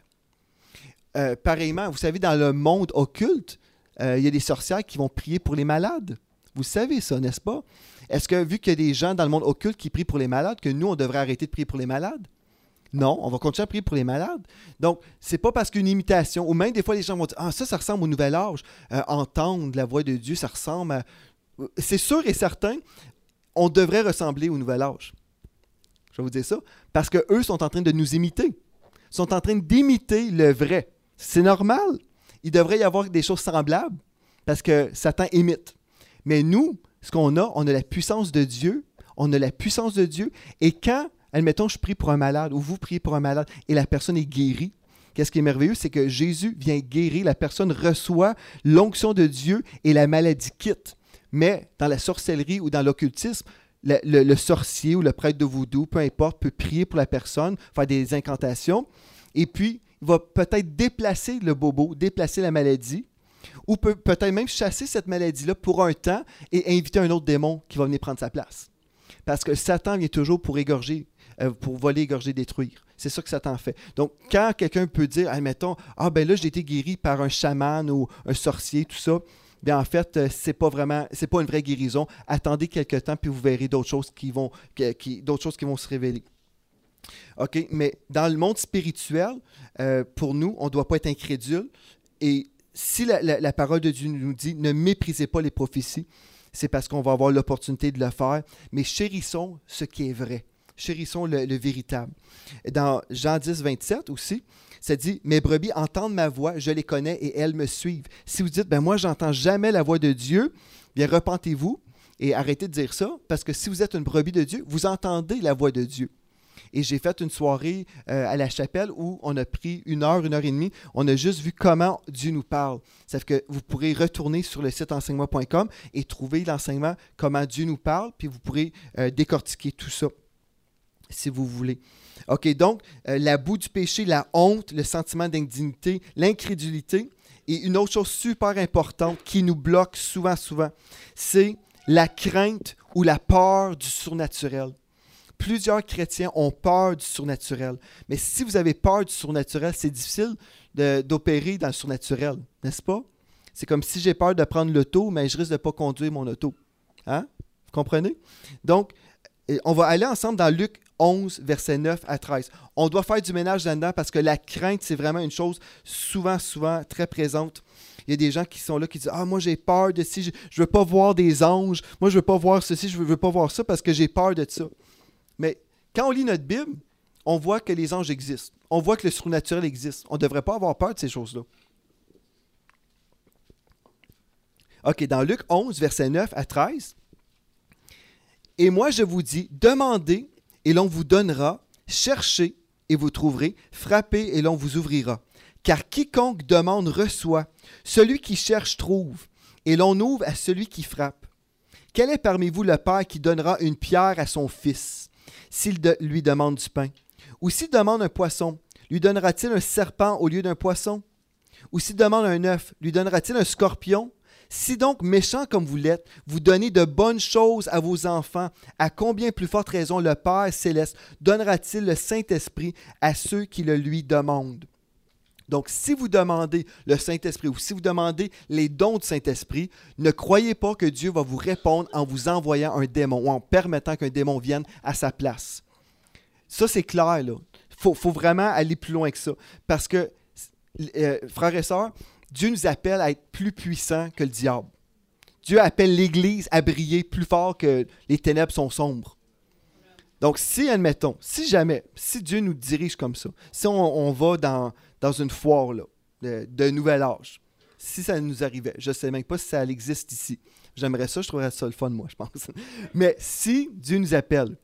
Pareillement, vous savez, dans le monde occulte, il y a des sorcières qui vont prier pour les malades. Vous savez ça, n'est-ce pas? Est-ce que, vu qu'il y a des gens dans le monde occulte qui prient pour les malades, que nous, on devrait arrêter de prier pour les malades? Non, on va continuer à prier pour les malades. Donc, c'est pas parce qu'une imitation, ou même des fois, les gens vont dire « Ah, ça ressemble au nouvel âge. Entendre la voix de Dieu, ça ressemble à... » C'est sûr et certain, on devrait ressembler au nouvel âge. Je vais vous dire ça, parce qu'eux sont en train de nous imiter. Ils sont en train d'imiter le vrai. C'est normal. Il devrait y avoir des choses semblables, parce que Satan imite. Mais nous, ce qu'on a, on a la puissance de Dieu. On a la puissance de Dieu. Et quand, admettons, je prie pour un malade, ou vous priez pour un malade, et la personne est guérie, qu'est-ce qui est merveilleux? C'est que Jésus vient guérir. La personne reçoit l'onction de Dieu et la maladie quitte. Mais dans la sorcellerie ou dans l'occultisme, le sorcier ou le prêtre de voodoo, peu importe, peut prier pour la personne, faire des incantations, et puis il va peut-être déplacer le bobo, déplacer la maladie, ou peut-être même chasser cette maladie-là pour un temps et inviter un autre démon qui va venir prendre sa place. Parce que Satan vient toujours pour égorger, pour voler, égorger, détruire. C'est ça que Satan fait. Donc, quand quelqu'un peut dire, admettons, « Ah, ben là, j'ai été guéri par un chaman ou un sorcier, tout ça », bien, en fait, c'est pas une vraie guérison. Attendez quelques temps, puis vous verrez d'autres choses qui vont se révéler. OK, mais dans le monde spirituel, pour nous, on ne doit pas être incrédule. Et si la parole de Dieu nous dit « Ne méprisez pas les prophéties », c'est parce qu'on va avoir l'opportunité de le faire. Mais chérissons ce qui est vrai. Chérissons le véritable. Dans Jean 10, 27 aussi, ça dit « Mes brebis entendent ma voix, je les connais et elles me suivent. » Si vous dites « Moi, j'entends jamais la voix de Dieu », bien repentez-vous et arrêtez de dire ça, parce que si vous êtes une brebis de Dieu, vous entendez la voix de Dieu. Et j'ai fait une soirée à la chapelle où on a pris 1 heure, 1 heure et demie. On a juste vu comment Dieu nous parle. Ça fait que vous pourrez retourner sur le site enseignement.com et trouver l'enseignement « Comment Dieu nous parle », puis vous pourrez décortiquer tout ça, si vous voulez. OK, donc, la boue du péché, la honte, le sentiment d'indignité, l'incrédulité. Et une autre chose super importante qui nous bloque souvent, c'est la crainte ou la peur du surnaturel. Plusieurs chrétiens ont peur du surnaturel. Mais si vous avez peur du surnaturel, c'est difficile d'opérer dans le surnaturel, n'est-ce pas? C'est comme si j'ai peur de prendre l'auto, mais je risque de ne pas conduire mon auto. Hein? Vous comprenez? Donc, on va aller ensemble dans Luc 11, versets 9 à 13. On doit faire du ménage là-dedans parce que la crainte, c'est vraiment une chose souvent très présente. Il y a des gens qui sont là qui disent « Ah, moi j'ai peur de ci, je ne veux pas voir des anges, moi je ne veux pas voir ceci, je ne veux pas voir ça parce que j'ai peur de ça. » Mais quand on lit notre Bible, on voit que les anges existent. On voit que le surnaturel existe. On ne devrait pas avoir peur de ces choses-là. OK, dans Luc 11, versets 9 à 13. « Et moi je vous dis, demandez et l'on vous donnera, cherchez et vous trouverez. Frappez et l'on vous ouvrira. Car quiconque demande reçoit. Celui qui cherche trouve. Et l'on ouvre à celui qui frappe. Quel est parmi vous le père qui donnera une pierre à son fils s'il lui demande du pain? Ou s'il demande un poisson, lui donnera-t-il un serpent au lieu d'un poisson? Ou s'il demande un œuf, lui donnera-t-il un scorpion? Si donc, méchants comme vous l'êtes, vous donnez de bonnes choses à vos enfants, à combien plus forte raison le Père céleste donnera-t-il le Saint-Esprit à ceux qui le lui demandent? Donc, si vous demandez le Saint-Esprit ou si vous demandez les dons du Saint-Esprit, ne croyez pas que Dieu va vous répondre en vous envoyant un démon ou en permettant qu'un démon vienne à sa place. Ça, c'est clair, là. Faut vraiment aller plus loin que ça. Parce que, frères et sœurs, Dieu nous appelle à être plus puissants que le diable. Dieu appelle l'Église à briller plus fort que les ténèbres sont sombres. Donc, si, admettons, si Dieu nous dirige comme ça, si on va dans une foire là, de nouvel âge, si ça nous arrivait, je ne sais même pas si ça existe ici. J'aimerais ça, je trouverais ça le fun, moi, je pense. Mais si Dieu nous appelle,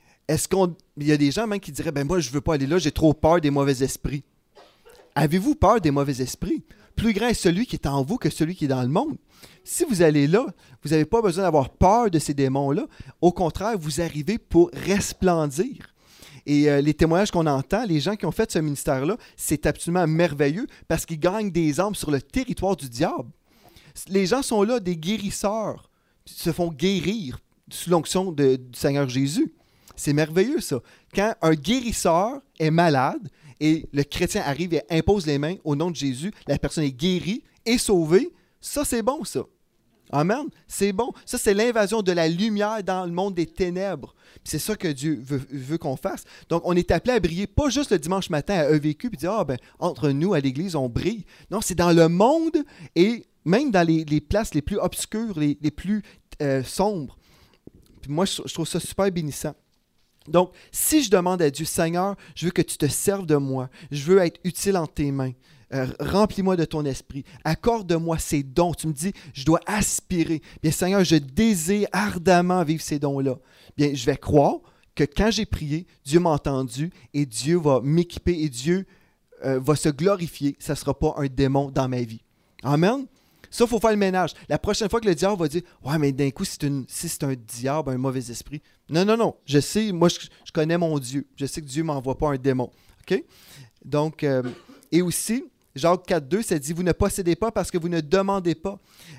il y a des gens même qui diraient, ben moi, je ne veux pas aller là, j'ai trop peur des mauvais esprits. Avez-vous peur des mauvais esprits? Plus grand est celui qui est en vous que celui qui est dans le monde. Si vous allez là, vous n'avez pas besoin d'avoir peur de ces démons-là. Au contraire, vous arrivez pour resplendir. Et les témoignages qu'on entend, les gens qui ont fait ce ministère-là, c'est absolument merveilleux parce qu'ils gagnent des âmes sur le territoire du diable. Les gens sont là, des guérisseurs, se font guérir sous l'onction du Seigneur Jésus. C'est merveilleux, ça. Quand un guérisseur est malade et le chrétien arrive et impose les mains au nom de Jésus, la personne est guérie et sauvée, ça, c'est bon, ça. Amen. C'est bon. Ça, c'est l'invasion de la lumière dans le monde des ténèbres. Puis c'est ça que Dieu veut qu'on fasse. Donc, on est appelé à briller, pas juste le dimanche matin à EVQ, puis dire, entre nous, à l'Église, on brille. Non, c'est dans le monde et même dans les places les plus obscures, les plus sombres. Puis moi, je trouve ça super bénissant. Donc, si je demande à Dieu, Seigneur, je veux que tu te serves de moi, je veux être utile en tes mains, remplis-moi de ton esprit, accorde-moi ces dons. Tu me dis, je dois aspirer. Bien, Seigneur, je désire ardemment vivre ces dons-là. Bien, je vais croire que quand j'ai prié, Dieu m'a entendu et Dieu va m'équiper et Dieu va se glorifier. Ça ne sera pas un démon dans ma vie. Amen. Ça, il faut faire le ménage. La prochaine fois que le diable va dire « Ouais, mais d'un coup, si c'est un diable, un mauvais esprit. » Non. Je sais, moi, je connais mon Dieu. Je sais que Dieu ne m'envoie pas un démon. OK? Donc, et aussi, Jacques 4.2, ça dit « Vous ne possédez pas parce que vous ne demandez pas. »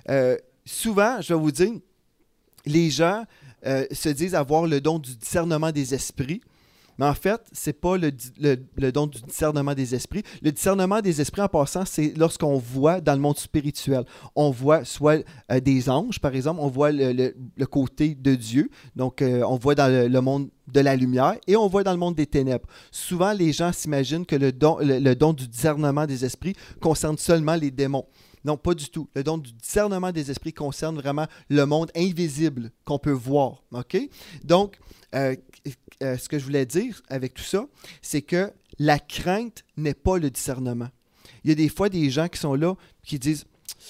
Souvent, je vais vous dire, les gens se disent avoir le don du discernement des esprits. Mais en fait, ce n'est pas le don du discernement des esprits. Le discernement des esprits, en passant, c'est lorsqu'on voit dans le monde spirituel. On voit soit des anges, par exemple, on voit le côté de Dieu. Donc, on voit dans le monde de la lumière et on voit dans le monde des ténèbres. Souvent, les gens s'imaginent que le don du discernement des esprits concerne seulement les démons. Non, pas du tout. Le don du discernement des esprits concerne vraiment le monde invisible qu'on peut voir. OK? Donc, ce que je voulais dire avec tout ça, c'est que la crainte n'est pas le discernement. Il y a des fois des gens qui sont là qui disent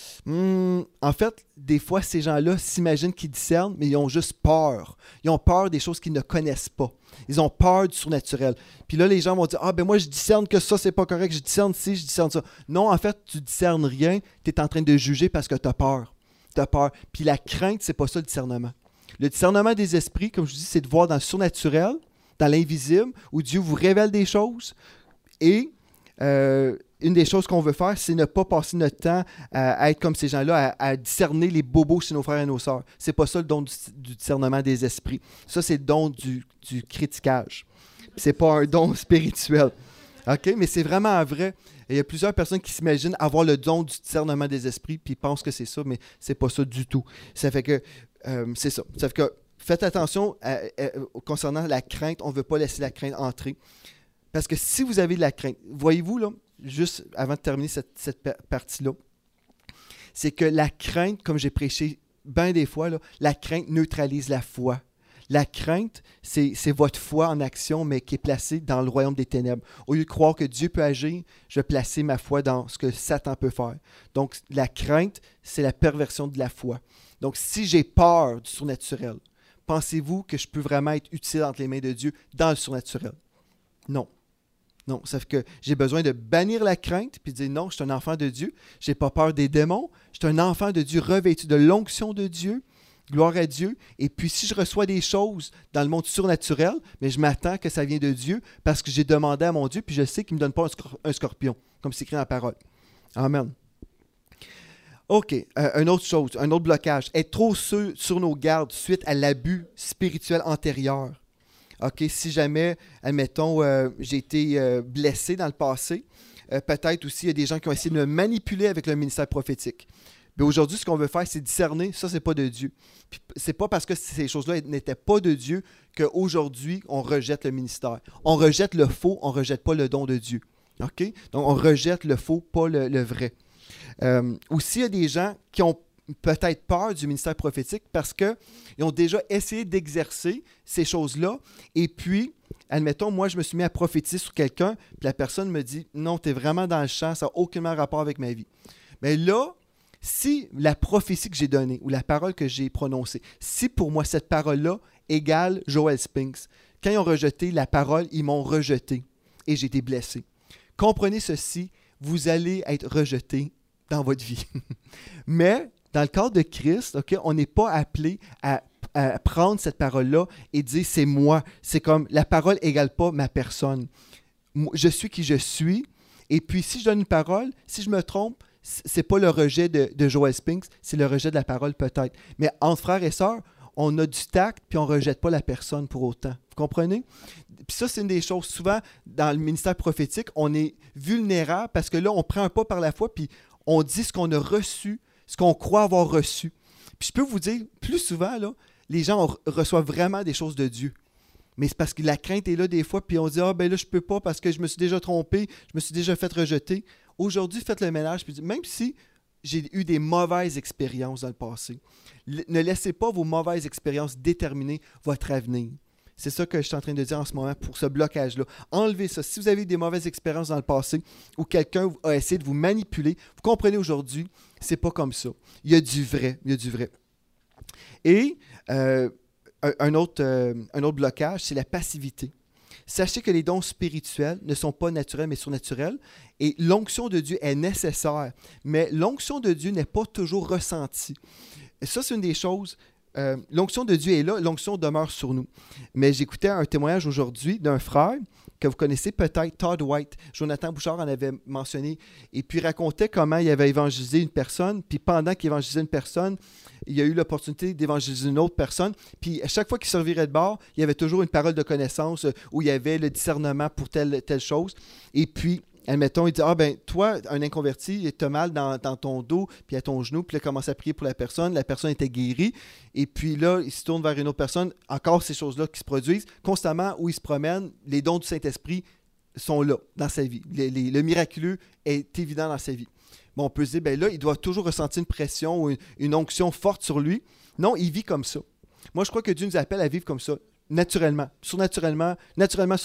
en fait, des fois, ces gens-là s'imaginent qu'ils discernent, mais ils ont juste peur. Ils ont peur des choses qu'ils ne connaissent pas. Ils ont peur du surnaturel. Puis là, les gens vont dire moi, je discerne que ça, c'est pas correct. Je discerne ci, je discerne ça. Non, en fait, tu discernes rien. Tu es en train de juger parce que tu as peur. Tu as peur. Puis la crainte, c'est pas ça le discernement. Le discernement des esprits, comme je dis, c'est de voir dans le surnaturel, dans l'invisible, où Dieu vous révèle des choses. Et une des choses qu'on veut faire, c'est ne pas passer notre temps à être comme ces gens-là, à discerner les bobos chez nos frères et nos sœurs. C'est pas ça le don du discernement des esprits. Ça, c'est le don du critiquage. C'est pas un don spirituel. OK? Mais c'est vraiment vrai. Et il y a plusieurs personnes qui s'imaginent avoir le don du discernement des esprits, puis ils pensent que c'est ça, mais c'est pas ça du tout. Ça fait que c'est ça. Ça fait que faites attention concernant la crainte. On ne veut pas laisser la crainte entrer. Parce que si vous avez de la crainte, voyez-vous, là, juste avant de terminer cette partie-là, c'est que la crainte, comme j'ai prêché bien des fois, là, la crainte neutralise la foi. La crainte, c'est votre foi en action, mais qui est placée dans le royaume des ténèbres. Au lieu de croire que Dieu peut agir, je vais placer ma foi dans ce que Satan peut faire. Donc, la crainte, c'est la perversion de la foi. Donc, si j'ai peur du surnaturel, pensez-vous que je peux vraiment être utile entre les mains de Dieu dans le surnaturel? Non. Non, ça fait que j'ai besoin de bannir la crainte puis de dire non, je suis un enfant de Dieu. Je n'ai pas peur des démons. Je suis un enfant de Dieu revêtu de l'onction de Dieu. Gloire à Dieu. Et puis, si je reçois des choses dans le monde surnaturel, mais je m'attends que ça vient de Dieu parce que j'ai demandé à mon Dieu, puis je sais qu'il ne me donne pas un scorpion, comme c'est écrit dans la parole. Amen. OK. Une autre chose, un autre blocage. Être trop sur nos gardes suite à l'abus spirituel antérieur. OK. Si jamais, admettons, j'ai été blessé dans le passé, peut-être aussi il y a des gens qui ont essayé de me manipuler avec le ministère prophétique. Mais aujourd'hui, ce qu'on veut faire, c'est discerner, ça, c'est pas de Dieu. Puis, c'est pas parce que ces choses-là n'étaient pas de Dieu qu'aujourd'hui, on rejette le ministère. On rejette le faux, on rejette pas le don de Dieu. OK? Donc, on rejette le faux, pas le vrai. Aussi, il y a des gens qui ont peut-être peur du ministère prophétique parce qu'ils ont déjà essayé d'exercer ces choses-là. Et puis, admettons, moi, je me suis mis à prophétiser sur quelqu'un, puis la personne me dit « Non, tu es vraiment dans le champ, ça n'a aucunement rapport avec ma vie. » Mais là, si la prophétie que j'ai donnée ou la parole que j'ai prononcée, si pour moi cette parole-là égale Joel Spinks, quand ils ont rejeté la parole, ils m'ont rejeté et j'ai été blessé. Comprenez ceci, vous allez être rejeté dans votre vie. Mais dans le cadre de Christ, okay, on n'est pas appelé à prendre cette parole-là et dire c'est moi. C'est comme la parole égale pas ma personne. Je suis qui je suis. Et puis si je donne une parole, si je me trompe, c'est pas le rejet de Joel Spinks, c'est le rejet de la parole peut-être. Mais entre frères et sœurs, on a du tact puis on rejette pas la personne pour autant. Vous comprenez? Puis ça, c'est une des choses. Souvent, dans le ministère prophétique, on est vulnérable parce que là, on prend un pas par la foi puis on dit ce qu'on a reçu, ce qu'on croit avoir reçu. Puis je peux vous dire, plus souvent, là, les gens reçoivent vraiment des choses de Dieu. Mais c'est parce que la crainte est là des fois, puis on dit « Ah, ben là, je peux pas parce que je me suis déjà trompé, je me suis déjà fait rejeter. » Aujourd'hui, faites le ménage, puis même si j'ai eu des mauvaises expériences dans le passé, ne laissez pas vos mauvaises expériences déterminer votre avenir. C'est ça que je suis en train de dire en ce moment pour ce blocage-là. Enlevez ça. Si vous avez eu des mauvaises expériences dans le passé ou quelqu'un a essayé de vous manipuler, vous comprenez aujourd'hui, c'est pas comme ça. Il y a du vrai. Il y a du vrai. Et un autre blocage, c'est la passivité. Sachez que les dons spirituels ne sont pas naturels, mais surnaturels. Et l'onction de Dieu est nécessaire. Mais l'onction de Dieu n'est pas toujours ressentie. Et ça, c'est une des choses. L'onction de Dieu est là, l'onction demeure sur nous. Mais j'écoutais un témoignage aujourd'hui d'un frère que vous connaissez peut-être, Todd White. Jonathan Bouchard en avait mentionné. Et puis, il racontait comment il avait évangélisé une personne. Puis, pendant qu'il évangélisait une personne, il a eu l'opportunité d'évangéliser une autre personne. Puis, à chaque fois qu'il se revirait de bord, il y avait toujours une parole de connaissance où il y avait le discernement pour telle chose. Et puis, admettons, il dit « Ah ben toi, un inconverti, tu as mal dans ton dos, puis à ton genou, puis il commence à prier pour la personne était guérie, et puis là, il se tourne vers une autre personne, encore ces choses-là qui se produisent, constamment où il se promène, les dons du Saint-Esprit sont là, dans sa vie. Le miraculeux est évident dans sa vie. Bon, on peut se dire, ben là, il doit toujours ressentir une pression ou une onction forte sur lui. Non, il vit comme ça. Moi, je crois que Dieu nous appelle à vivre comme ça, naturellement, surnaturellement, naturellement,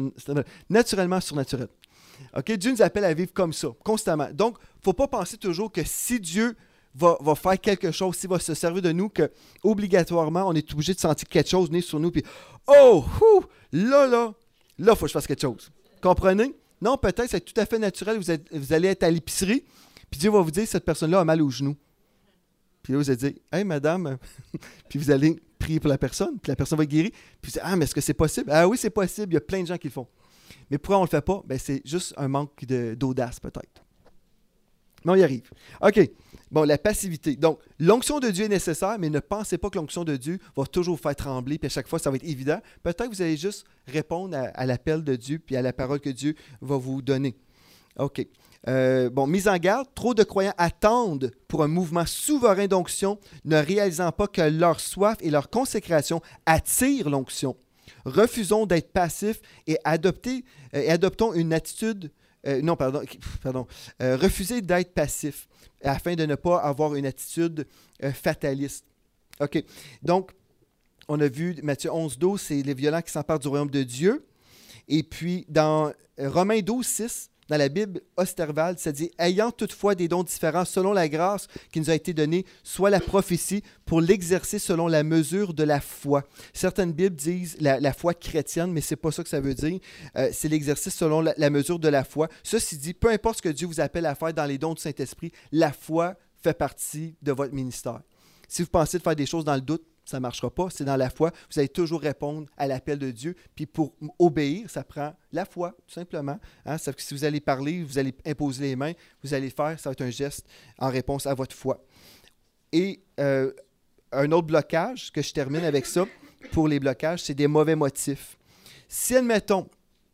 surnaturel. Okay? Dieu nous appelle à vivre comme ça, constamment. Donc, il ne faut pas penser toujours que si Dieu va faire quelque chose, s'il va se servir de nous, qu'obligatoirement, on est obligé de sentir quelque chose venir sur nous, puis « Oh! Là, il faut que je fasse quelque chose. » Comprenez? Non, peut-être c'est tout à fait naturel, vous allez être à l'épicerie, puis Dieu va vous dire « Cette personne-là a mal au genou. » Puis là, vous allez dire « Hey, madame! » Puis vous allez prier pour la personne, puis la personne va être guérie. Puis vous dites « Ah, mais est-ce que c'est possible? » Ah oui, c'est possible, il y a plein de gens qui le font. Mais pourquoi on ne le fait pas? Ben, c'est juste un manque d'audace, peut-être. Mais on y arrive. OK. Bon, la passivité. Donc, l'onction de Dieu est nécessaire, mais ne pensez pas que l'onction de Dieu va toujours vous faire trembler, puis à chaque fois, ça va être évident. Peut-être que vous allez juste répondre à l'appel de Dieu, puis à la parole que Dieu va vous donner. OK. Mise en garde, trop de croyants attendent pour un mouvement souverain d'onction, ne réalisant pas que leur soif et leur consécration attirent l'onction. Refusons d'être passifs et adoptons une attitude... refusez d'être passif afin de ne pas avoir une attitude fataliste. OK. Donc, on a vu Matthieu 11:12, c'est les violents qui s'emparent du royaume de Dieu. Et puis, dans Romains 12:6, dans la Bible Osterwald, ça dit « Ayant toutefois des dons différents selon la grâce qui nous a été donnée, soit la prophétie pour l'exercer selon la mesure de la foi. » Certaines Bibles disent la foi chrétienne, mais ce n'est pas ça que ça veut dire. C'est l'exercice selon la mesure de la foi. Ceci dit, peu importe ce que Dieu vous appelle à faire dans les dons du Saint-Esprit, la foi fait partie de votre ministère. Si vous pensez de faire des choses dans le doute, ça ne marchera pas. C'est dans la foi. Vous allez toujours répondre à l'appel de Dieu. Puis pour obéir, ça prend la foi, tout simplement. Hein? Ça fait que si vous allez parler, vous allez imposer les mains, vous allez faire, ça va être un geste en réponse à votre foi. Et un autre blocage, que je termine avec ça, pour les blocages, c'est des mauvais motifs. Si, admettons,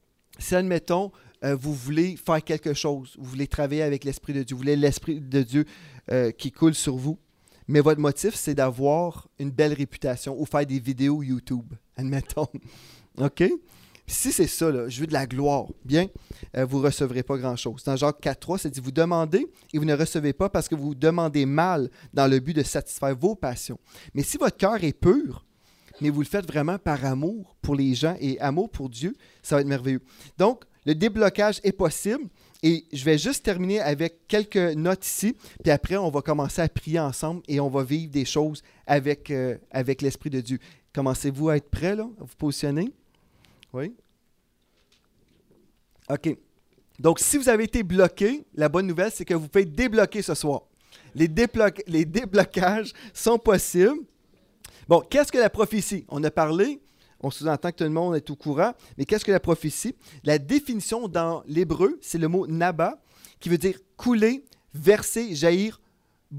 vous voulez faire quelque chose, vous voulez travailler avec l'Esprit de Dieu, vous voulez l'Esprit de Dieu qui coule sur vous, mais votre motif, c'est d'avoir une belle réputation ou faire des vidéos YouTube, admettons. OK? Si c'est ça, là, je veux de la gloire, bien, vous ne recevrez pas grand-chose. Dans Jacques 4.3, c'est dit, vous demandez et vous ne recevez pas parce que vous demandez mal dans le but de satisfaire vos passions. Mais si votre cœur est pur, mais vous le faites vraiment par amour pour les gens et amour pour Dieu, ça va être merveilleux. Donc, le déblocage est possible. Et je vais juste terminer avec quelques notes ici, puis après, on va commencer à prier ensemble et on va vivre des choses avec l'Esprit de Dieu. Commencez-vous à être prêts, là, à vous positionner? Oui? OK. Donc, si vous avez été bloqué, la bonne nouvelle, c'est que vous pouvez être débloqué ce soir. Les déblocages sont possibles. Bon, qu'est-ce que la prophétie? On a parlé. On sous-entend que tout le monde est au courant. Mais qu'est-ce que la prophétie? La définition dans l'hébreu, c'est le mot « naba » qui veut dire « couler, verser, jaillir, bouillonner ».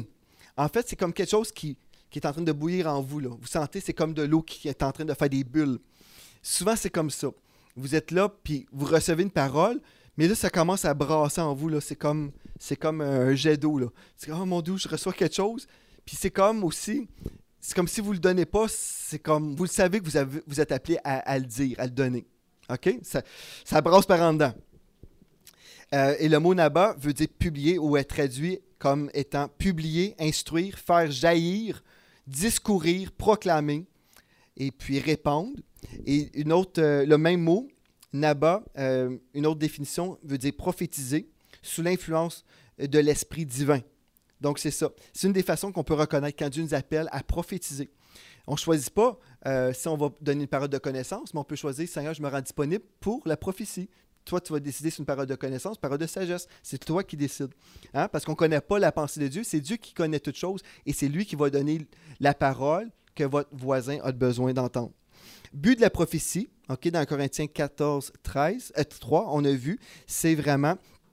En fait, c'est comme quelque chose qui est en train de bouillir en vous. Là. Vous sentez, c'est comme de l'eau qui est en train de faire des bulles. Souvent, c'est comme ça. Vous êtes là, puis vous recevez une parole, mais là, ça commence à brasser en vous. Là. C'est comme un jet d'eau. Là. C'est comme « Oh mon Dieu, je reçois quelque chose ». Puis c'est comme aussi... C'est comme si vous ne le donnez pas, c'est comme, vous le savez que vous êtes appelé à le dire, à le donner. OK? Ça brasse par en dedans. Et le mot naba veut dire publier ou est traduit comme étant publier, instruire, faire jaillir, discourir, proclamer et puis répandre. Et le même mot, naba, une autre définition, veut dire prophétiser sous l'influence de l'esprit divin. Donc, c'est ça. C'est une des façons qu'on peut reconnaître quand Dieu nous appelle à prophétiser. On ne choisit pas si on va donner une parole de connaissance, mais on peut choisir, Seigneur, je me rends disponible pour la prophétie. Toi, tu vas décider si c'est une parole de connaissance, parole de sagesse. C'est toi qui décides. Hein? Parce qu'on ne connaît pas la pensée de Dieu. C'est Dieu qui connaît toutes choses et c'est lui qui va donner la parole que votre voisin a besoin d'entendre. But de la prophétie, okay, dans Corinthiens 14, 3, on a vu, c'est vraiment...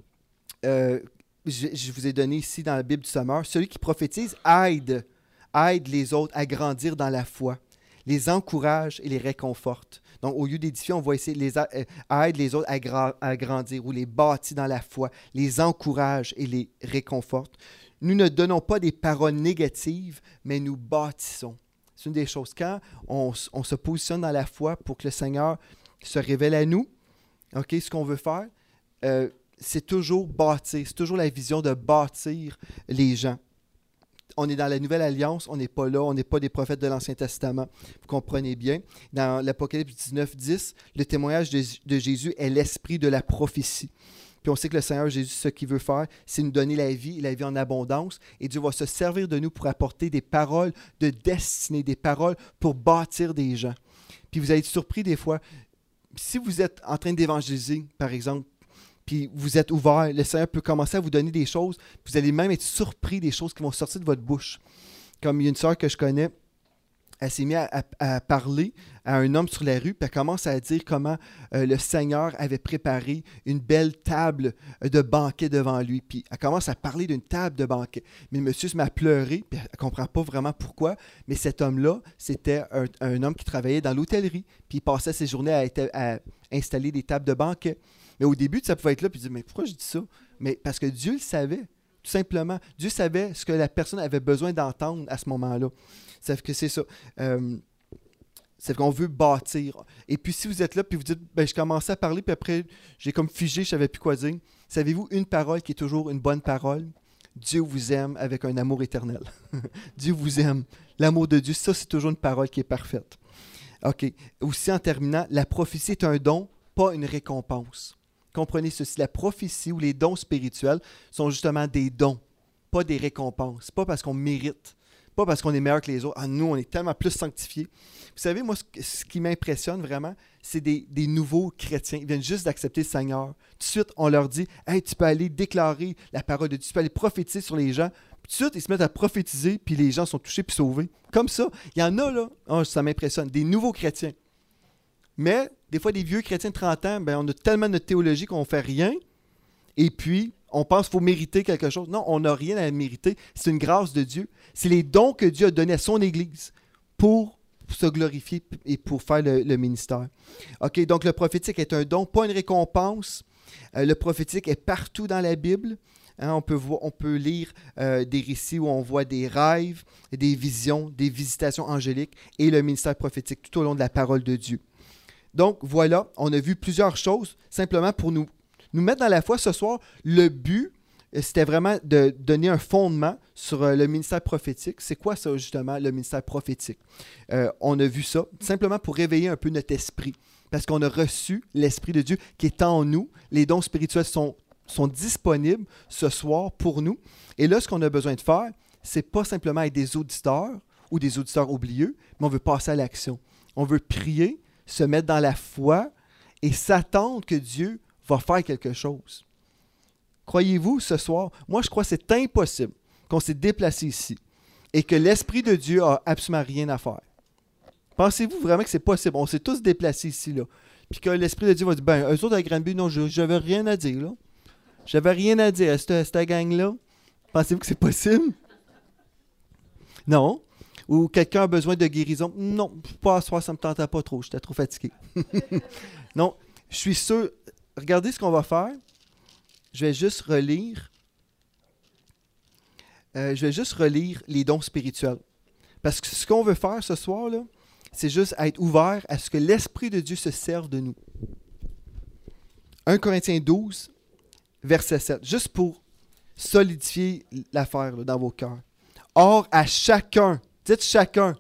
Je vous ai donné ici dans la Bible du Sommeur, celui qui prophétise aide les autres à grandir dans la foi, les encourage et les réconforte. Donc, au lieu d'édifier, on voit ici aide les autres à grandir ou les bâtit dans la foi, les encourage et les réconforte. Nous ne donnons pas des paroles négatives, mais nous bâtissons. C'est une des choses. Quand on se positionne dans la foi pour que le Seigneur se révèle à nous, okay, ce qu'on veut faire, c'est toujours bâtir, c'est toujours la vision de bâtir les gens. On est dans la Nouvelle Alliance, on n'est pas là, on n'est pas des prophètes de l'Ancien Testament. Vous comprenez bien. Dans l'Apocalypse 19, 10, le témoignage de Jésus est l'esprit de la prophétie. Puis on sait que le Seigneur Jésus, ce qu'il veut faire, c'est nous donner la vie en abondance. Et Dieu va se servir de nous pour apporter des paroles de destinée, des paroles pour bâtir des gens. Puis vous allez être surpris des fois. Si vous êtes en train d'évangéliser, par exemple, puis vous êtes ouvert, le Seigneur peut commencer à vous donner des choses, vous allez même être surpris des choses qui vont sortir de votre bouche. Comme il y a une sœur que je connais, elle s'est mise à parler à un homme sur la rue, puis elle commence à dire comment le Seigneur avait préparé une belle table de banquet devant lui. Puis elle commence à parler d'une table de banquet. Mais le monsieur se met à pleurer, puis elle ne comprend pas vraiment pourquoi, mais cet homme-là, c'était un homme qui travaillait dans l'hôtellerie, puis il passait ses journées à installer des tables de banquet. Mais au début, ça pouvait être là, puis dire, mais pourquoi je dis ça? Mais parce que Dieu le savait, tout simplement. Dieu savait ce que la personne avait besoin d'entendre à ce moment-là. Ça fait que c'est ça. C'est qu'on veut bâtir. Et puis, si vous êtes là, puis vous dites, ben, je commençais à parler, puis après, j'ai comme figé, je ne savais plus quoi dire. Savez-vous une parole qui est toujours une bonne parole? Dieu vous aime avec un amour éternel. Dieu vous aime. L'amour de Dieu, ça, c'est toujours une parole qui est parfaite. OK. Aussi, en terminant, la prophétie est un don, pas une récompense. comprenez ceci, la prophétie ou les dons spirituels sont justement des dons, pas des récompenses. Pas parce qu'on mérite, pas parce qu'on est meilleur que les autres. Ah, nous, on est tellement plus sanctifiés. Vous savez, moi, ce qui m'impressionne vraiment, c'est des nouveaux chrétiens. Ils viennent juste d'accepter le Seigneur. Tout de suite, on leur dit, « Hey, tu peux aller déclarer la parole de Dieu, tu peux aller prophétiser sur les gens. » Tout de suite, ils se mettent à prophétiser, puis les gens sont touchés puis sauvés. Comme ça, il y en a, là, oh, ça m'impressionne, des nouveaux chrétiens. Mais, des fois, des vieux chrétiens de 30 ans, ben, on a tellement de théologie qu'on ne fait rien, et puis, on pense qu'il faut mériter quelque chose. Non, on n'a rien à mériter. C'est une grâce de Dieu. C'est les dons que Dieu a donnés à son Église pour se glorifier et pour faire le ministère. OK, donc le prophétique est un don, pas une récompense. Le prophétique est partout dans la Bible. Hein, on peut lire des récits où on voit des rêves, des visions, des visitations angéliques et le ministère prophétique tout au long de la parole de Dieu. Donc, voilà, on a vu plusieurs choses simplement pour nous mettre dans la foi ce soir. Le but, c'était vraiment de donner un fondement sur le ministère prophétique. C'est quoi ça, justement, le ministère prophétique? On a vu ça simplement pour réveiller un peu notre esprit, parce qu'on a reçu l'Esprit de Dieu qui est en nous. Les dons spirituels sont disponibles ce soir pour nous. Et là, ce qu'on a besoin de faire, c'est pas simplement être des auditeurs ou des auditeurs oublieux, mais on veut passer à l'action. On veut prier, se mettre dans la foi et s'attendre que Dieu va faire quelque chose. Croyez-vous ce soir? Moi, je crois que c'est impossible qu'on s'est déplacé ici et que l'Esprit de Dieu a absolument rien à faire. Pensez-vous vraiment que c'est possible? On s'est tous déplacés ici, là. Puis que l'Esprit de Dieu va dire, ben, eux autres à Granby, non, je n'avais rien à dire, là. J'avais rien à dire à cette gang-là. Pensez-vous que c'est possible? Non. Ou quelqu'un a besoin de guérison? Non, pas à soir, ça ne me tentait pas trop. J'étais trop fatigué. Non, je suis sûr. Regardez ce qu'on va faire. Je vais juste relire. Les dons spirituels. Parce que ce qu'on veut faire ce soir, là, c'est juste être ouvert à ce que l'Esprit de Dieu se serve de nous. 1 Corinthiens 12, verset 7. Juste pour solidifier l'affaire là, dans vos cœurs. Or, à chacun, dites chacun.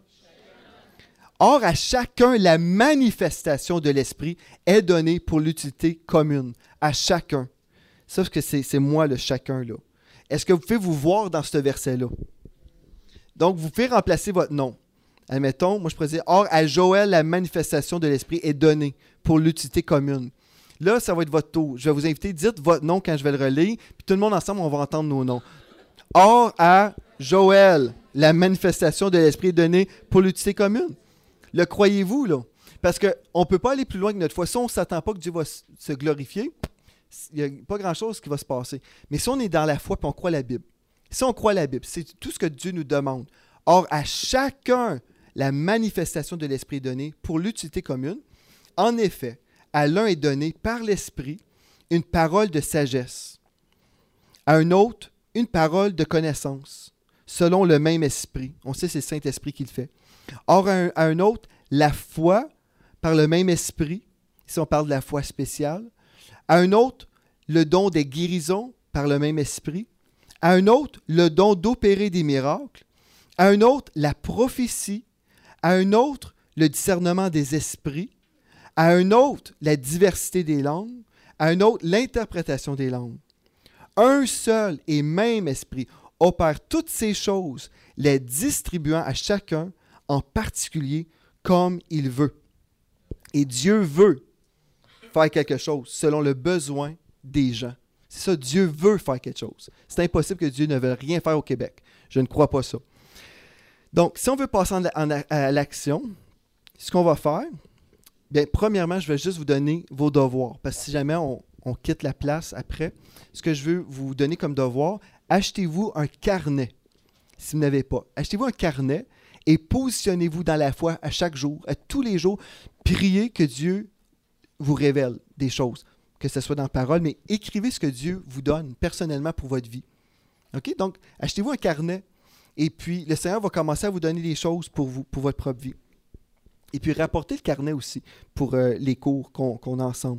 Or, à chacun, la manifestation de l'Esprit est donnée pour l'utilité commune. À chacun. Ça, parce que c'est moi, le chacun, là. Est-ce que vous pouvez vous voir dans ce verset-là? Donc, vous pouvez remplacer votre nom. Admettons, moi, je pourrais dire, or, à Joël, la manifestation de l'Esprit est donnée pour l'utilité commune. Là, ça va être votre tour. Je vais vous inviter, dites votre nom quand je vais le relire, puis tout le monde ensemble, on va entendre nos noms. Or, à Joël, la manifestation de l'Esprit est donnée pour l'utilité commune. Le croyez-vous, là? Parce qu'on ne peut pas aller plus loin que notre foi. Si on ne s'attend pas que Dieu va se glorifier, il n'y a pas grand-chose qui va se passer. Mais si on est dans la foi et on croit la Bible, si on croit la Bible, c'est tout ce que Dieu nous demande. Or, à chacun, la manifestation de l'Esprit est donnée pour l'utilité commune. En effet, à l'un est donné par l'Esprit une parole de sagesse, à un autre, une parole de connaissance, selon le même esprit. On sait que c'est le Saint-Esprit qui le fait. Or, à un autre, la foi par le même esprit. Ici, on parle de la foi spéciale. À un autre, le don des guérisons par le même esprit. À un autre, le don d'opérer des miracles. À un autre, la prophétie. À un autre, le discernement des esprits. À un autre, la diversité des langues. À un autre, l'interprétation des langues. Un seul et même esprit opère toutes ces choses, les distribuant à chacun en particulier comme il veut. Et Dieu veut faire quelque chose selon le besoin des gens. C'est ça, Dieu veut faire quelque chose. C'est impossible que Dieu ne veuille rien faire au Québec. Je ne crois pas ça. Donc, si on veut passer à l'action, ce qu'on va faire, bien, premièrement, je vais juste vous donner vos devoirs. Parce que si jamais on quitte la place après, ce que je veux vous donner comme devoir, achetez-vous un carnet, si vous n'avez pas. Achetez-vous un carnet et positionnez-vous dans la foi à chaque jour, à tous les jours. Priez que Dieu vous révèle des choses, que ce soit dans la parole, mais écrivez ce que Dieu vous donne personnellement pour votre vie. OK? Donc, achetez-vous un carnet et puis le Seigneur va commencer à vous donner des choses pour vous, pour votre propre vie. Et puis, rapportez le carnet aussi pour les cours qu'on a ensemble.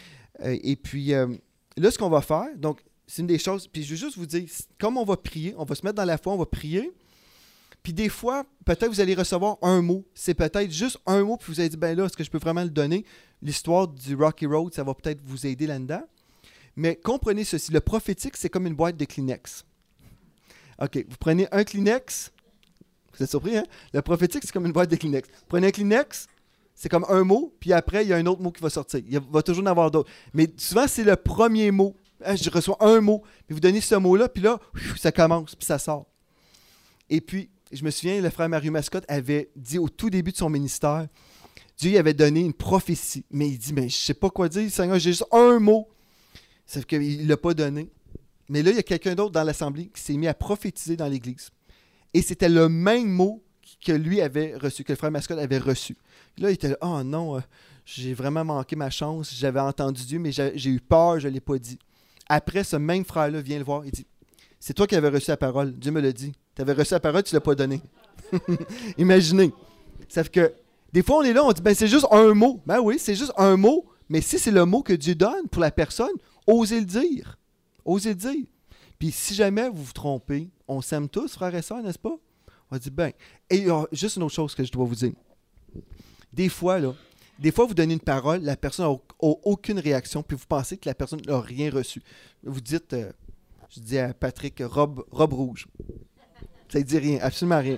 Et puis, là, ce qu'on va faire, donc, c'est une des choses, puis je veux juste vous dire, comme on va prier, on va se mettre dans la foi, on va prier, puis des fois, peut-être vous allez recevoir un mot. C'est peut-être juste un mot, puis vous allez dire, ben là, est-ce que je peux vraiment le donner? L'histoire du Rocky Road, ça va peut-être vous aider là-dedans. Mais comprenez ceci, le prophétique, c'est comme une boîte de Kleenex. OK, vous prenez un Kleenex, vous êtes surpris, hein? Le prophétique, c'est comme une boîte de Kleenex. Vous prenez un Kleenex, c'est comme un mot, puis après, il y a un autre mot qui va sortir. Il va toujours en avoir d'autres. Mais souvent, c'est le premier mot. Je reçois un mot, puis vous donnez ce mot-là, puis là, ça commence, puis ça sort. Et puis, je me souviens, le frère Mario Mascotte avait dit au tout début de son ministère, Dieu lui avait donné une prophétie. Mais il dit, mais je ne sais pas quoi dire, Seigneur, j'ai juste un mot. Sauf qu'il ne l'a pas donné. Mais là, il y a quelqu'un d'autre dans l'Assemblée qui s'est mis à prophétiser dans l'Église. Et c'était le même mot que lui avait reçu, que le frère Mascotte avait reçu. Là, il était là, oh non, j'ai vraiment manqué ma chance, j'avais entendu Dieu, mais j'ai eu peur, je ne l'ai pas dit. Après, ce même frère-là vient le voir, il dit, c'est toi qui avais reçu la parole, Dieu me l'a dit. Tu avais reçu la parole, tu ne l'as pas donnée. Imaginez. Ça fait que, des fois, on est là, on dit, ben c'est juste un mot. Ben oui, c'est juste un mot, mais si c'est le mot que Dieu donne pour la personne, osez le dire. Osez le dire. Puis si jamais vous vous trompez, on s'aime tous, frères et sœurs, n'est-ce pas? On dit, ben, et il y a juste une autre chose que je dois vous dire. Des fois, vous donnez une parole, la personne n'a aucune réaction, puis vous pensez que la personne n'a rien reçu. Vous dites, je dis à Patrick, robe rouge. Ça ne dit rien, absolument rien.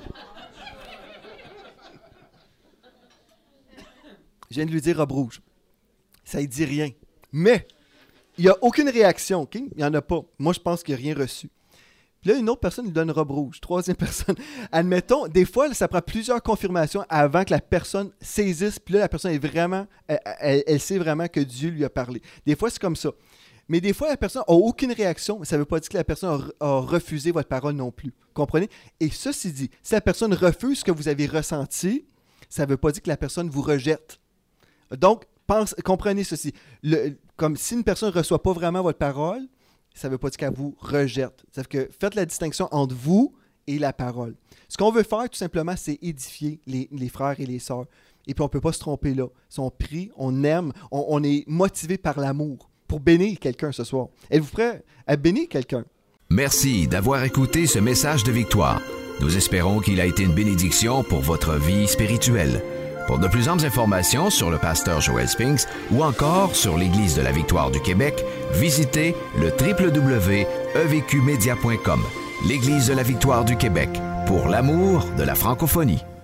Je viens de lui dire robe rouge. Ça ne dit rien. Mais, il n'y a aucune réaction, OK? Il n'y en a pas. Moi, je pense qu'il n'y a rien reçu. Puis là, une autre personne lui donne robe rouge. Troisième personne. Admettons, des fois, ça prend plusieurs confirmations avant que la personne saisisse. Puis là, la personne est vraiment, elle sait vraiment que Dieu lui a parlé. Des fois, c'est comme ça. Mais des fois, la personne n'a aucune réaction, mais ça ne veut pas dire que la personne a refusé votre parole non plus. Comprenez? Et ceci dit, si la personne refuse ce que vous avez ressenti, ça ne veut pas dire que la personne vous rejette. Donc, comprenez ceci. Comme si une personne ne reçoit pas vraiment votre parole, ça ne veut pas dire qu'elle vous rejette. Ça veut dire que faites la distinction entre vous et la parole. Ce qu'on veut faire, tout simplement, c'est édifier les frères et les sœurs. Et puis, on ne peut pas se tromper là. Si on prie, on aime, on est motivé par l'amour pour bénir quelqu'un ce soir. Êtes-vous prêt à bénir quelqu'un? Merci d'avoir écouté ce message de victoire. Nous espérons qu'il a été une bénédiction pour votre vie spirituelle. Pour de plus amples informations sur le pasteur Joel Spinks ou encore sur l'Église de la Victoire du Québec, visitez le www.evqmedia.com. L'Église de la Victoire du Québec, pour l'amour de la francophonie.